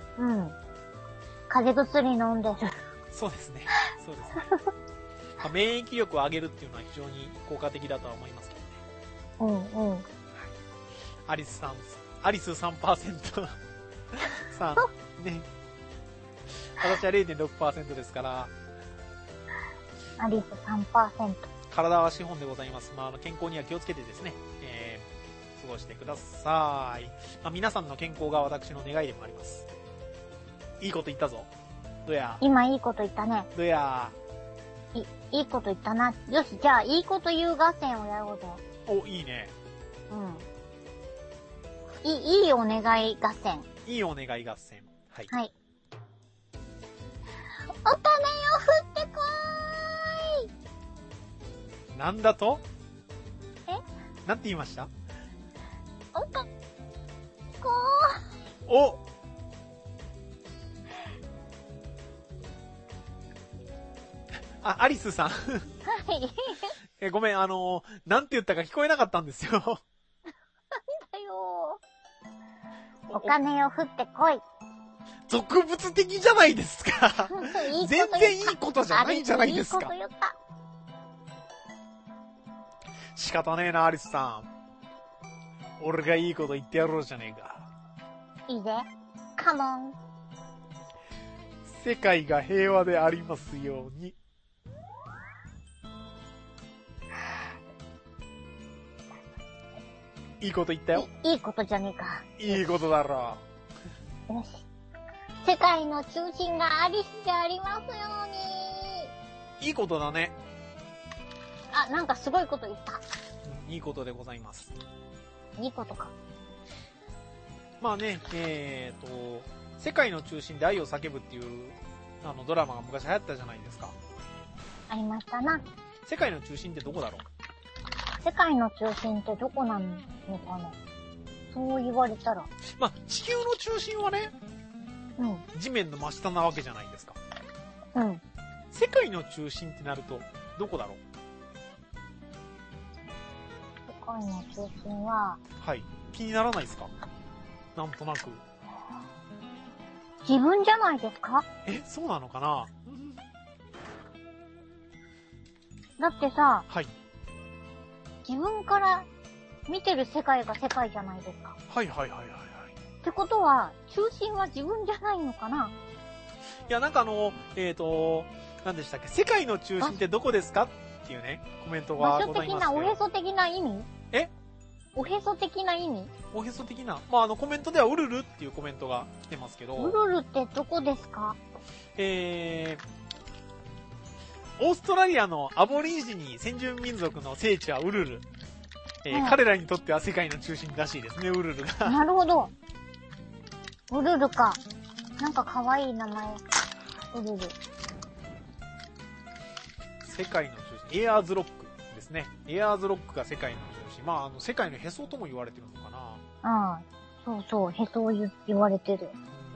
風邪薬飲んでる。 そうですね。そうですね。免疫力を上げるっていうのは非常に効果的だとは思いますけどね。アリス 3% さん、ね。私は 0.6% ですから。 アリス 3%。 体は資本でございます。健康には気をつけてですね、過ごしてください。皆さんの健康が私の願いでもあります。いいこと言ったぞ。どや。 今いいこと言ったね。 どや。 いいこと言ったな。よし、じゃあ、いいこと言う合戦をやろうぜ。 お、いいね。 いいお願い合戦。 いいお願い合戦。はい。 はい。お金を振ってこーい。 なんだと？なんて言いました？ こー。お！アリスさん。はい。ごめん、なんて言ったか聞こえなかったんですよ。なんだよ。お金を振ってこい。 俗物的じゃないですか。全然いいことじゃないんじゃないですか。 いいこと言った。 仕方ねえな、アリスさん。俺がいいこと言ってやろうじゃねえか。 いいぜ。カモン。 世界が平和でありますように。いいこと言ったよ。 いいことじゃねえか。 いいことだろう。よし。世界の中心がアリスでありますように。 いいことだね。 なんかすごいこと言った。 いいことでございます。 いいことか。 まあね、世界の中心で愛を叫ぶっていうドラマが昔流行ったじゃないですか。 ありましたな。 世界の中心ってどこだろう？ 世界の中心ってどこなのかな？そう言われたら。 まあ、地球の中心はね、地面の真下なわけじゃないですか。世界の中心ってなると、どこだろう？ 世界の中心は、 はい。気にならないですか？なんとなく。 自分じゃないですか？ そうなのかな？ だってさ、 はい。 自分から見てる世界が世界じゃないですか。 はい。 ってことは、中心は自分じゃないのかな？ いや、なんか何でしたっけ？世界の中心ってどこですかっていうね、コメントがございまして。 おへそ的な意味？おへそ的な意味？ おへそ的な。まあ、コメントではウルルっていうコメントが来てますけど。 ウルルってどこですか？ オーストラリアのアボリジニ先住民族の聖地はウルル。彼らにとっては世界の中心らしいですね、ウルルが。 なるほど。ウルルか。なんか可愛い名前。ウルル。 世界の中心。エアーズロックですね。エアーズロックが世界の中心。まあ、世界のへそとも言われてるのかな。 そうそう、へそを言われてる。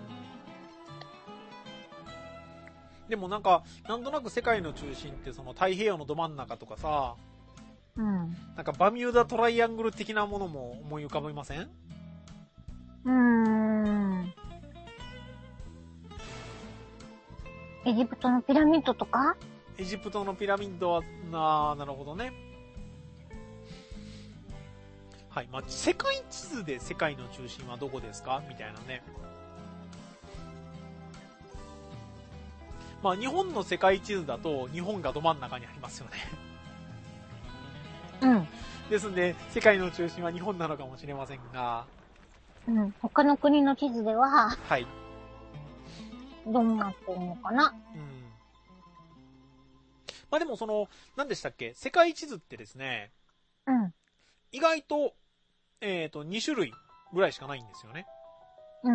でもなんか、なんとなく世界の中心って太平洋のど真ん中とかさ、なんかバミューダトライアングル的なものも思い浮かびません？ エジプトのピラミッドとか？ エジプトのピラミッドは、なるほどね。はい。まあ、世界地図で世界の中心はどこですか？みたいなね。まあ、日本の世界地図だと、日本がど真ん中にありますよね。 ですんで、世界の中心は日本なのかもしれませんが。 うん。他の国の地図では、 はい。 どうなってるのかな。 うん。まあでも何でしたっけ、世界地図ってですね。 うん。 意外と、2種類ぐらいしかないんですよね。 うん。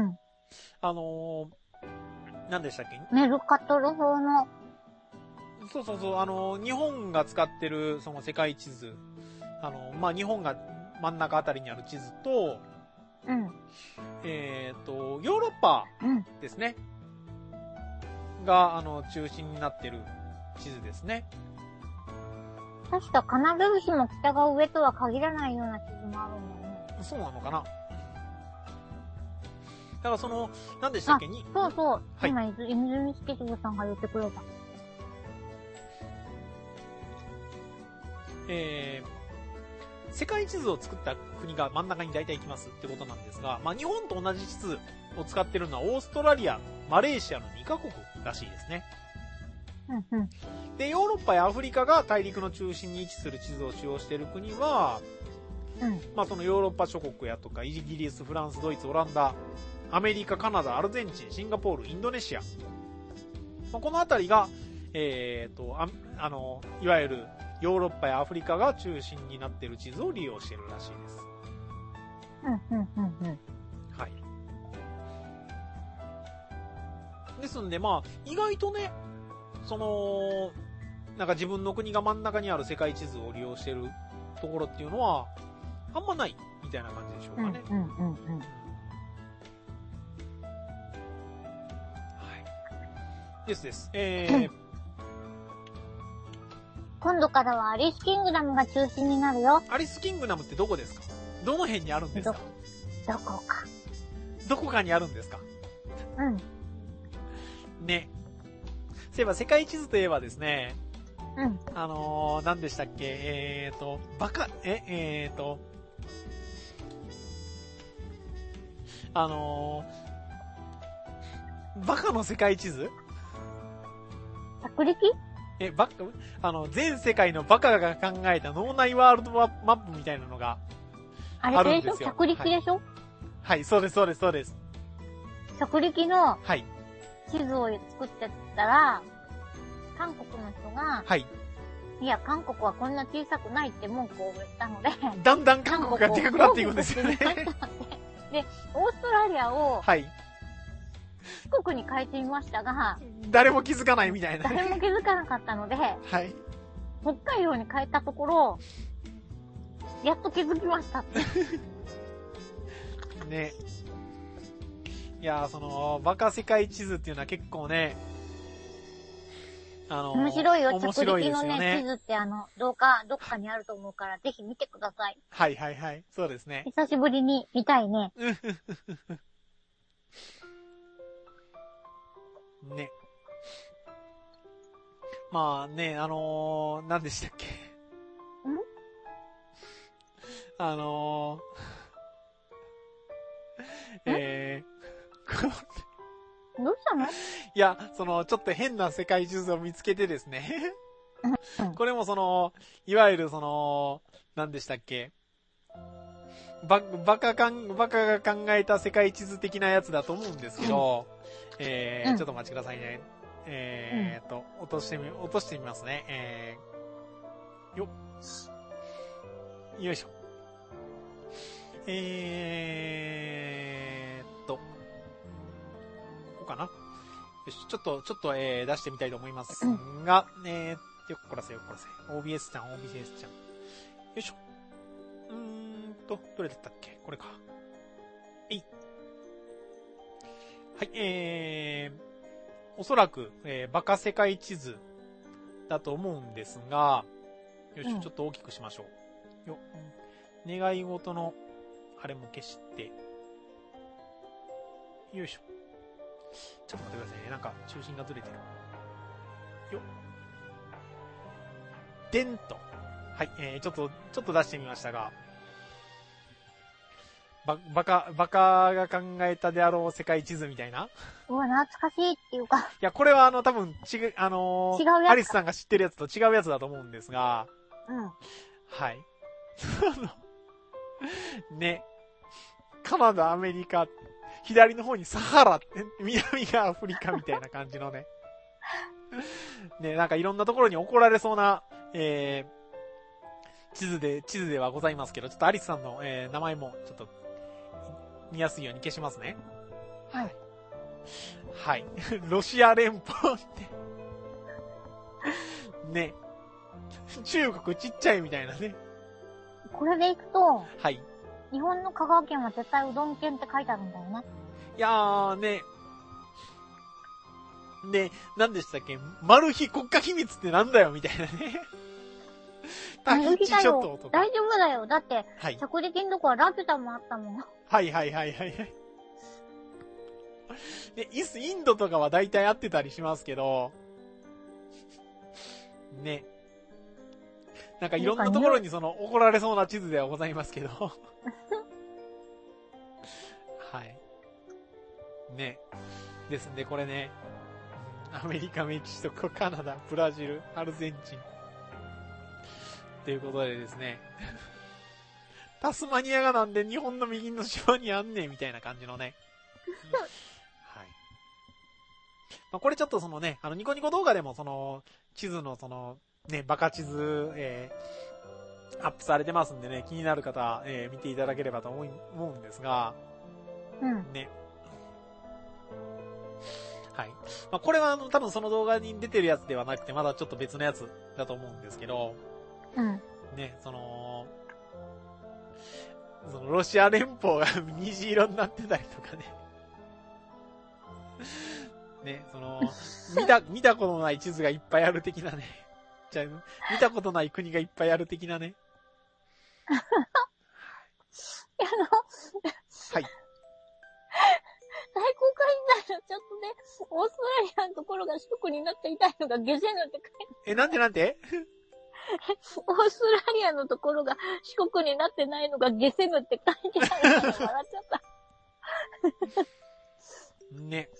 何でしたっけ、 メルカトル風の。 そうそうそう、日本が使ってるその世界地図、まあ、日本が真ん中あたりにある地図と、 うん。 ヨーロッパですね。が、中心になってる地図ですね。 確か必ずしも北が上とは限らないような地図もあるんだよね。 そうなのかな。だから何でしたっけに。 そうそう。 はい、 今、泉スケジュールさんが言ってくれた。 世界地図を作った国が真ん中に大体行きますってことなんですが、まあ、日本と同じ地図を使ってるのはオーストラリア、マレーシアの2カ国らしいですね。 うんうん。 で、ヨーロッパやアフリカが大陸の中心に位置する地図を使用している国は、 うん。 まあそのヨーロッパ諸国やとか、イギリス、フランス、ドイツ、オランダ、アメリカ、カナダ、アルゼンチン、シンガポール、インドネシア。まあ、このあたりが、いわゆるヨーロッパやアフリカが中心になっている地図を利用しているらしいです。はい。ですんで、まあ、意外とね、なんか自分の国が真ん中にある世界地図を利用しているところっていうのは、あんまないみたいな感じでしょうかね。はい。です。 今度からはアリスキングダムが中心になるよ。 アリスキングダムってどこですか？どの辺にあるんですか？ どこか。 どこかにあるんですか？ うん。 ね。そういえば世界地図といえばですね、 うん。 何でしたっけ、バカの世界地図？ 着陸？ 全世界のバカが考えた脳内ワールドマップみたいなのがあるんですよ。 着陸でしょ？ はい、はい、そうです、そうです、そうです。 着陸のはい。 地図を作ってたら、韓国の人が、 はい。 いや、韓国はこんな小さくないって文句を言ったので、 だんだん韓国がでかくなっていくんですよね。で、 オーストラリアを、 はい。 四国に変えてみましたが、 誰も気づかないみたいな、ね。 誰も気づかなかったので、はい。北海道に変えたところ、やっと気づきましたって。 ね。いやー、バカ世界地図っていうのは結構ね、 面白いよ、 面白いですよね。 着陸のね、地図ってどっかにあると思うから、ぜひ見てください。 はいはいはい。そうですね。 久しぶりに見たいね。 ね。まあね、何でしたっけ。 どうしたの？ いや、ちょっと変な世界地図を見つけてですね。これもいわゆる何でしたっけ。バカが考えた世界地図的なやつだと思うんですけど、ちょっとお待ちくださいね。落としてみますね。よいしょ。ここかな。よし、ちょっと、出してみたいと思いますが、よっこらせ。OBS ちゃん。よいしょ。どれだったっけ？これか。はい、おそらく、バカ世界地図だと思うんですが、よし、ちょっと大きくしましょう。願い事の、あれも消して、よいしょ。ちょっと待ってくださいね。なんか、中心がずれてる。よっ。でんと。はい、ちょっと出してみましたが、バカが考えたであろう世界地図みたいな。 うわ、懐かしいっていうか。いや、これは多分違うやつ。 アリスさんが知ってるやつと違うやつだと思うんですが、 うん。 はい。 ね。カナダ、アメリカ、左の方にサハラって、南がアフリカみたいな感じのね。ね、なんかいろんなところに怒られそうな、地図ではございますけど、ちょっとアリスさんの、名前もちょっと見やすいように消しますね。 はい。 はい。ロシア連邦って。ね。中国ちっちゃいみたいなね。 これでいくと、 はい。 日本の香川県は絶対うどん県って書いてあるんだよね。 いやーね。で、何でしたっけ、マル秘国家秘密ってなんだよみたいなね。 マル秘だよ。大丈夫だよ。だって、はい、着陸のとこはラピュタもあったもん。 はいはいはいはい。で、インドとかは大体合ってたりしますけど、ね。なんかいろんなところに怒られそうな地図ではございますけど。はい。ね。ですんで、これね、アメリカ、メキシコ、カナダ、ブラジル、アルゼンチン。ということでですね。タスマニアがなんで日本の右の島にあんねんみたいな感じのね。はい。まあ、これちょっとニコニコ動画でも地図のね、バカ地図、アップされてますんでね、気になる方、見ていただければと思うんですが、 うん。 ね。はい。まあ、これは多分その動画に出てるやつではなくて、まだちょっと別のやつだと思うんですけど、 うん。 ね、ロシア連邦が虹色になってたりとかね。ね、見たことない地図がいっぱいある的なね。じゃあ、見たことない国がいっぱいある的なね。はい。 最高感じたらちょっとね、オーストラリアのところが四国になっていたいのがゲセヌって書いて。 なんてオーストラリアのところが四国になってないのがゲセヌって書いてあるから笑っちゃった。 ね。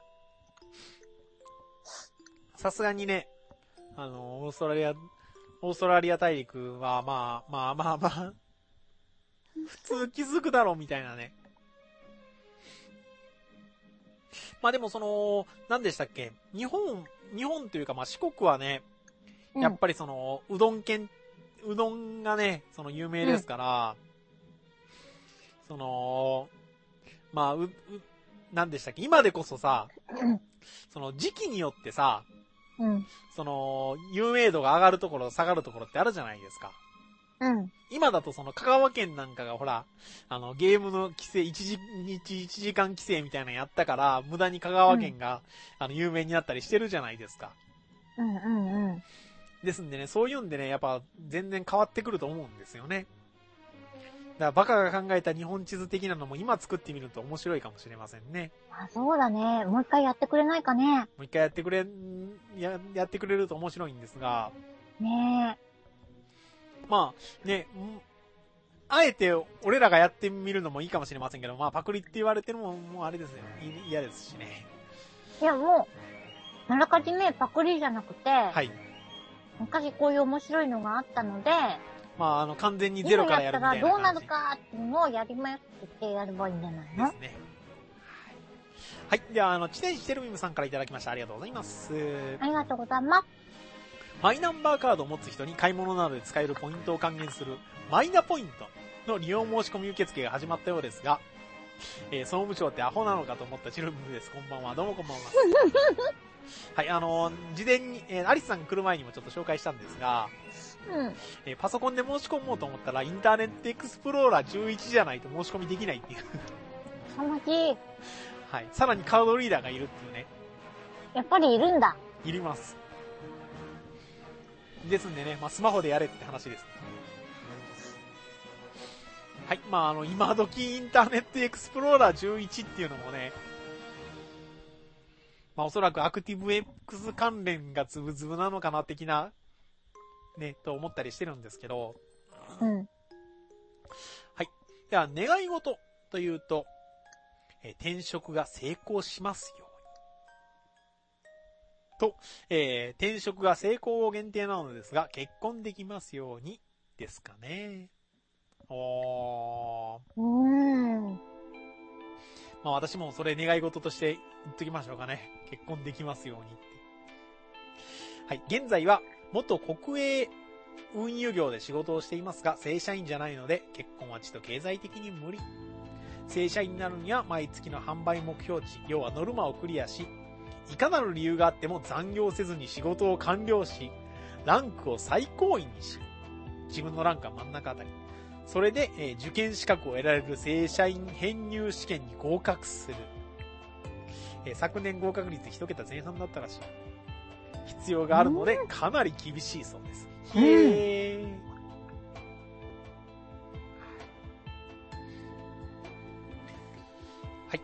さすがにね、オーストラリア大陸はまあ、普通気づくだろうみたいなね。まあでも何でしたっけ、日本というかまあ四国はね、やっぱりうどんがね、有名ですから、まあ、何でしたっけ、今でこそさ、時期によってさ、 うん。 有名度が上がるところ、下がるところってあるじゃないですか。 うん。 今だと香川県なんかがほら、ゲームの規制、1時間規制みたいなのやったから、無駄に香川県が、有名になったりしてるじゃないですか。 うんうんうん。 ですんでね、そういうんでね、やっぱ全然変わってくると思うんですよね。だからバカが考えた日本地図的なのも今作ってみると面白いかもしれませんね。 あ、そうだね。もう一回やってくれないかね。 もう一回やってくれると面白いんですが。 ねえ。 まあ、ね、あえて俺らがやってみるのもいいかもしれませんけど、まあパクリって言われてるのももうあれですよ。嫌ですしね。 いやもう、あらかじめパクリじゃなくて、はい。昔こういう面白いのがあったので、 まあ完全にゼロからやるみたいな感じ。 今やったらどうなるかっていうのをやりまってやればいいんじゃないの？ ですね。はい。では、地点してるみむさんからいただきました。ありがとうございます。 ありがとうございます。 マイナンバーカードを持つ人に買い物などで使えるポイントを還元するマイナポイントの利用申し込み受付が始まったようですが、総務省ってアホなのかと思ったチルムです。こんばんは。どうもこんばんは。はい、事前に、アリスさんが来る前にもちょっと紹介したんですが、パソコンで申し込もうと思ったらインターネットエクスプローラー11じゃないと申し込みできないっていう。 さまじい。 はい。さらにカードリーダーがいるっていうね。 やっぱりいるんだ。 いります。ですんでね、まあ、スマホでやれって話です。はい。まあ、今時インターネットエクスプローラー11っていうのもね、まあ、おそらくアクティブ X 関連がズブズブなのかな的な、ね、と思ったりしてるんですけど。 うん。 はい。では、願い事というと、転職が成功しますように。と、転職が成功を限定なのですが、結婚できますようにですかね。 まあ私もそれ願い事として言っときましょうかね。結婚できますようにって。はい。現在は元国営運輸業で仕事をしていますが、正社員じゃないので、結婚はちょっと経済的に無理。正社員になるには毎月の販売目標値、要はノルマをクリアし、いかなる理由があっても残業せずに仕事を完了し、ランクを最高位にし、自分のランクは真ん中あたり。それで、受験資格を得られる正社員編入試験に合格する。昨年合格率1桁前半だったらしい。必要があるので、かなり厳しいそうです。へー。はい、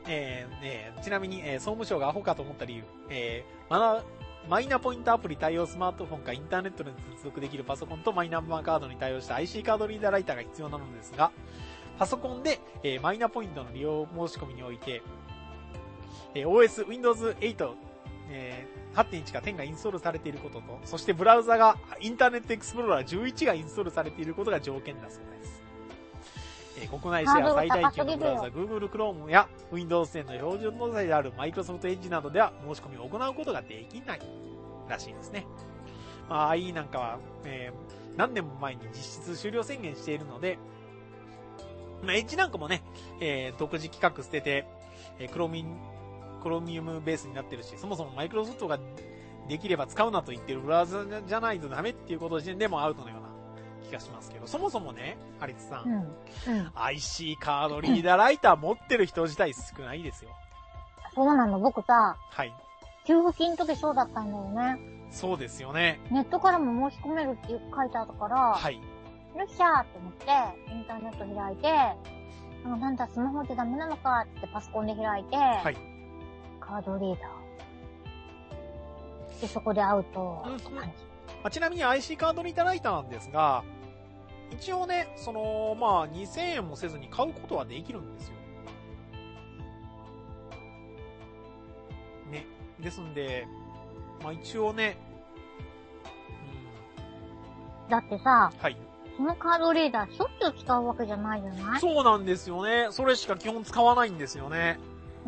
ちなみに、総務省がアホかと思った理由、マイナポイントアプリ対応スマートフォンかインターネットで接続できるパソコンとマイナンバーカードに対応した IC カードリーダーライターが必要なのですが、パソコンで、マイナポイントの利用申し込みにおいて、OS Windows 8、8.1 か10がインストールされていることと、そしてブラウザがインターネットエクスプローラー11がインストールされていることが条件だそうです。国内シェア最大級のブラウザ Google Chrome や Windows 10の標準搭載である Microsoft Edge などでは申し込みを行うことができないらしいですね。まあ、IE なんかは、何年も前に実質終了宣言しているので、Edge なんかもね、独自規格捨てて、クロミウムベースになってるし、そもそも Microsoft ができれば使うなと言ってるブラウザじゃないとダメっていうことの時点でもアウトのような気がしますけど、そもそもね、ハリツさん、IC カードリーダーライター持ってる人自体少ないですよ。 そうなの、僕さ、 はい。 給付金の時そうだったんだよね。 そうですよね。 ネットからも申し込めるって書いてあったから、はい。よっしゃーって思って、インターネット開いて、なんだ、スマホってダメなのかってパソコンで開いて、はい。カードリーダー。で、そこでアウト。 ちなみに IC カードリーダーライターなんですが、一応ね、まあ、2000円もせずに買うことはできるんですよ。ね。ですんで、まあ一応ね、 だってさ、 はい。 そのカードリーダーしょっちゅう使うわけじゃないじゃない？ そうなんですよね。それしか基本使わないんですよね。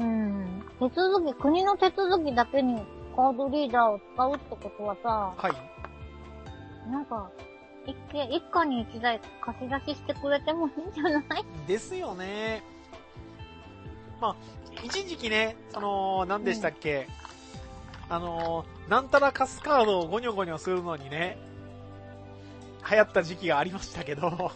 国の手続きだけにカードリーダーを使うってことはさ、はい。なんか、一家に一台貸し出ししてくれてもいいんじゃないですよね。まあ、一時期ね、何でしたっけ、なんたら貸すカードをゴニョゴニョするのにね、流行った時期がありましたけど、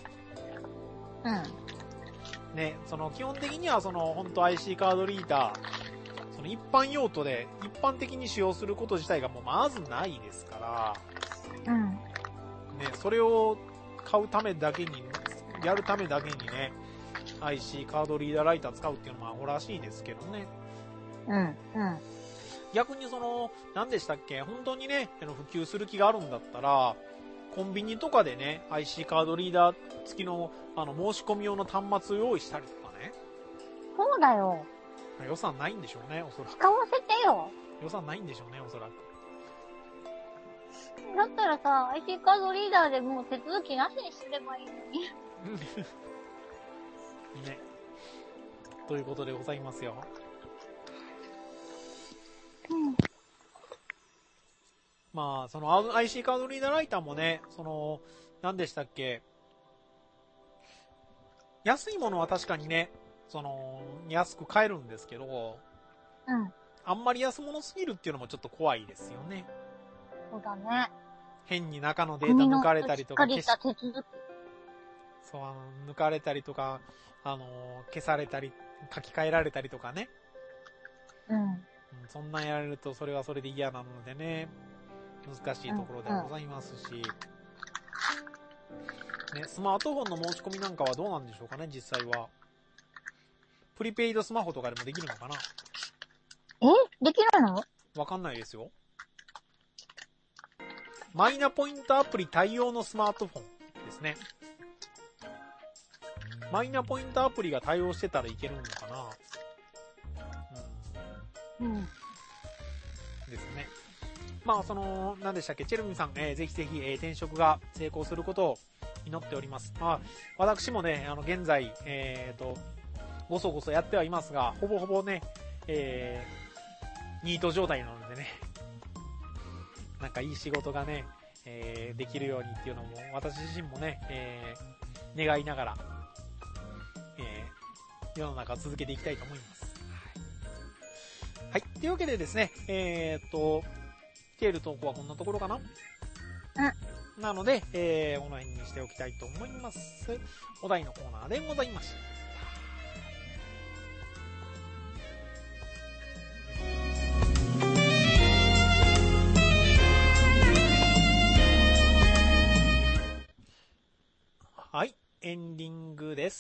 ね、基本的には本当 IC カードリーダー、一般用途で、一般的に使用すること自体がもうまずないですから、ね、それを買うためだけに、やるためだけにね、IC カードリーダーライター使うっていうのはアホらしいですけどね。逆に何でしたっけ、本当にね、普及する気があるんだったら、コンビニとかでね、IC カードリーダー付きの、申し込み用の端末を用意したりとかね。 そうだよ。 予算ないんでしょうね、おそらく。 使わせてよ。 予算ないんでしょうね、おそらく。 だったらさ、IC カードリーダーでもう手続きなしにすればいいのに。 ね。ということでございますよ。まあ、IC カードリーダーライターもね、何でしたっけ、安いものは確かにね、安く買えるんですけど、あんまり安物すぎるっていうのもちょっと怖いですよね。 そうだね。 変に中のデータ抜かれたりとか、 そう、 抜かれたりとか、消されたり、書き換えられたりとかね。そんなんやられるとそれはそれで嫌なのでね、難しいところでございますし、ね、スマートフォンの申し込みなんかはどうなんでしょうかね、実際は。プリペイドスマホとかでもできるのかな？ できるの？ わかんないですよ。マイナポイントアプリ対応のスマートフォンですね。マイナポイントアプリが対応してたらいけるのかな？ですね。まあ、何でしたっけ、チェルミンさん、ぜひぜひ、転職が成功することを祈っております。まあ、私もね、現在、ごそごそやってはいますが、ほぼほぼね、ニート状態なのでね、なんかいい仕事がね、できるようにっていうのも、私自身もね、願いながら、世の中を続けていきたいと思います。はい。というわけでですね、来ている投稿はこんなところかな？なので、この辺にしておきたいと思います。お題のコーナーでございました。はい、エンディングです。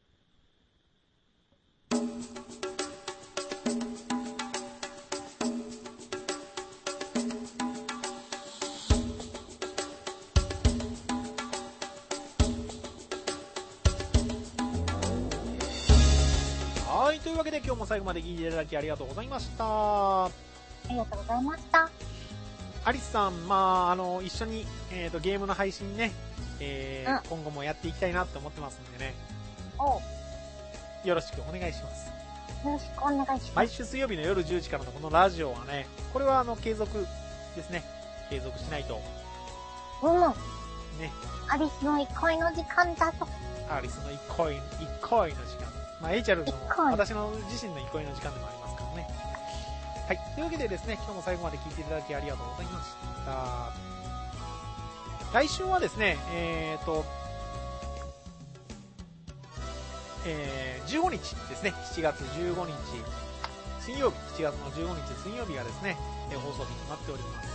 はい、というわけで今日も最後まで聞いていただきありがとうございました。 ありがとうございました。 アリスさん、まあ、一緒に、ゲームの配信ね、今後もやっていきたいなって思ってますんでね。よろしくお願いします。 よろしくお願いします。 毎週水曜日の夜10時からのこのラジオはね、これは継続ですね。継続しないと。 ね。アリスの憩いの時間だと。 アリスの憩いの時間。まあ、エイチャルの、私の自身の憩いの時間でもありますからね。はい。というわけでですね、今日も最後まで聞いていただきありがとうございました。来週はですね、15日ですね、7月15日水曜日、7月の15日水曜日がですね、放送日となっております。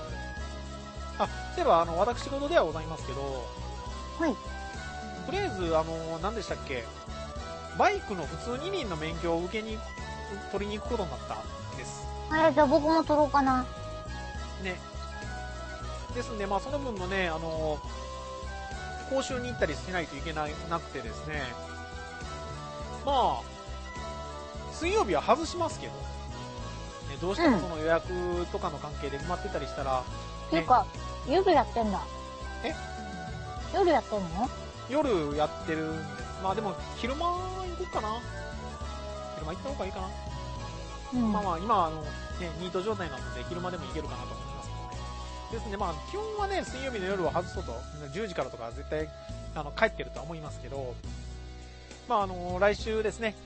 例えば私事ではございますけど、 はい。 とりあえず何でしたっけ、バイクの普通二輪の免許を取りに行くことになったんです。 じゃあ僕も取ろうかな。 ね。ですんで、まあその分のね、講習に行ったりしないといけなくてですね、まあ、水曜日は外しますけど、ね、どうしてもその予約とかの関係で埋まってたりしたら、 ていうか、夜やってんだ。夜やってんの？ 夜やってるんです。まあでも、昼間行こうかな。昼間行った方がいいかな。まあまあ、今ニート状態なので、昼間でも行けるかなと思いますけどね。ですね、まあ、基本はね、水曜日の夜は外そうと、10時からとか絶対、帰ってるとは思いますけど、まあ来週ですね、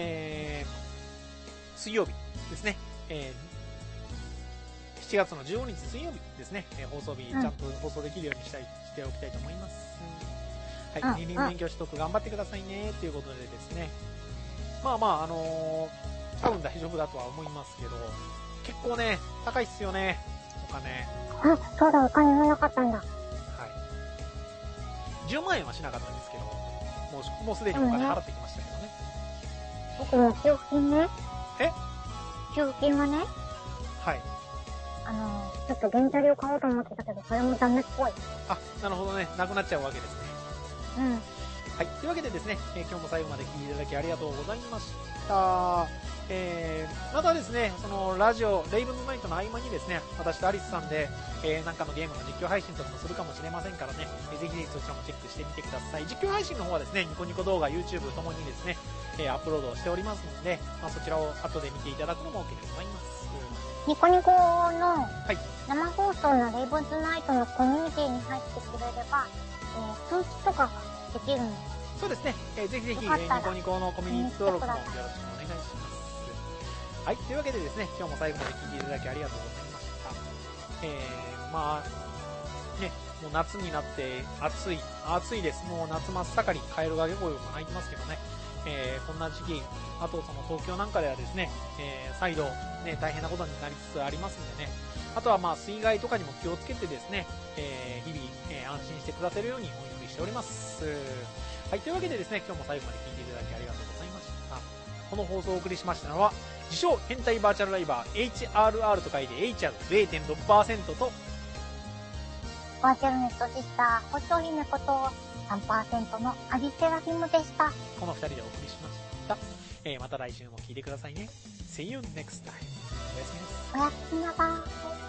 水曜日ですね、7月の15日水曜日ですね、放送日ちゃんと放送できるようにしておきたいと思います。はい、二輪免許取得頑張ってくださいね、ということでですね、まあまあ多分大丈夫だとは思いますけど、結構ね、高いっすよね、お金。 そうだ、お金もなかったんだ。はい。 10万円はしなかったんですけど、もうすでにお金払ってきましたけどね。 僕も給付金ね。給付金はね。 はい。 ちょっと原チャリを買おうと思ってたけど、それもダメっぽい。 なるほどね。なくなっちゃうわけですね。はい。というわけでですね、今日も最後まで聞いていただきありがとうございました。またですね、そのラジオ、レイブンズナイトの合間にですね、私とアリスさんで、なんかのゲームの実況配信とかもするかもしれませんからね、ぜひぜひそちらもチェックしてみてください。実況配信の方はですね、ニコニコ動画、YouTube ともにですね、アップロードをしておりますので、そちらを後で見ていただくのも OK でございます。 ニコニコの生放送のレイブンズナイトのコミュニティに入ってくれれば、通知とかができるので。 そうですね、ぜひぜひ、ニコニコのコミュニティ登録もよろしくお願いします。はい、というわけでですね、今日も最後まで聞いていただきありがとうございました。まあ、ね、もう夏になって暑いです。もう夏真っ盛り、カエルが結構鳴いてますけどね。こんな時期、あとその東京なんかではですね、再度、ね、大変なことになりつつありますんでね。あとはまあ水害とかにも気をつけてですね、日々、安心して暮らせるようにお祈りしております。はい、というわけでですね、今日も最後まで聞いていただきありがとうございました。この放送をお送りしましたのは、自称変態バーチャルライバー HRR と書いて HR0.6% と、 バーチャルネットシスター、星姫こと 3% のアリセラフィムでした。 この2人でお送りしました。また来週も聞いてくださいね。See you next time. おやすみなさい。 おやすみなさい。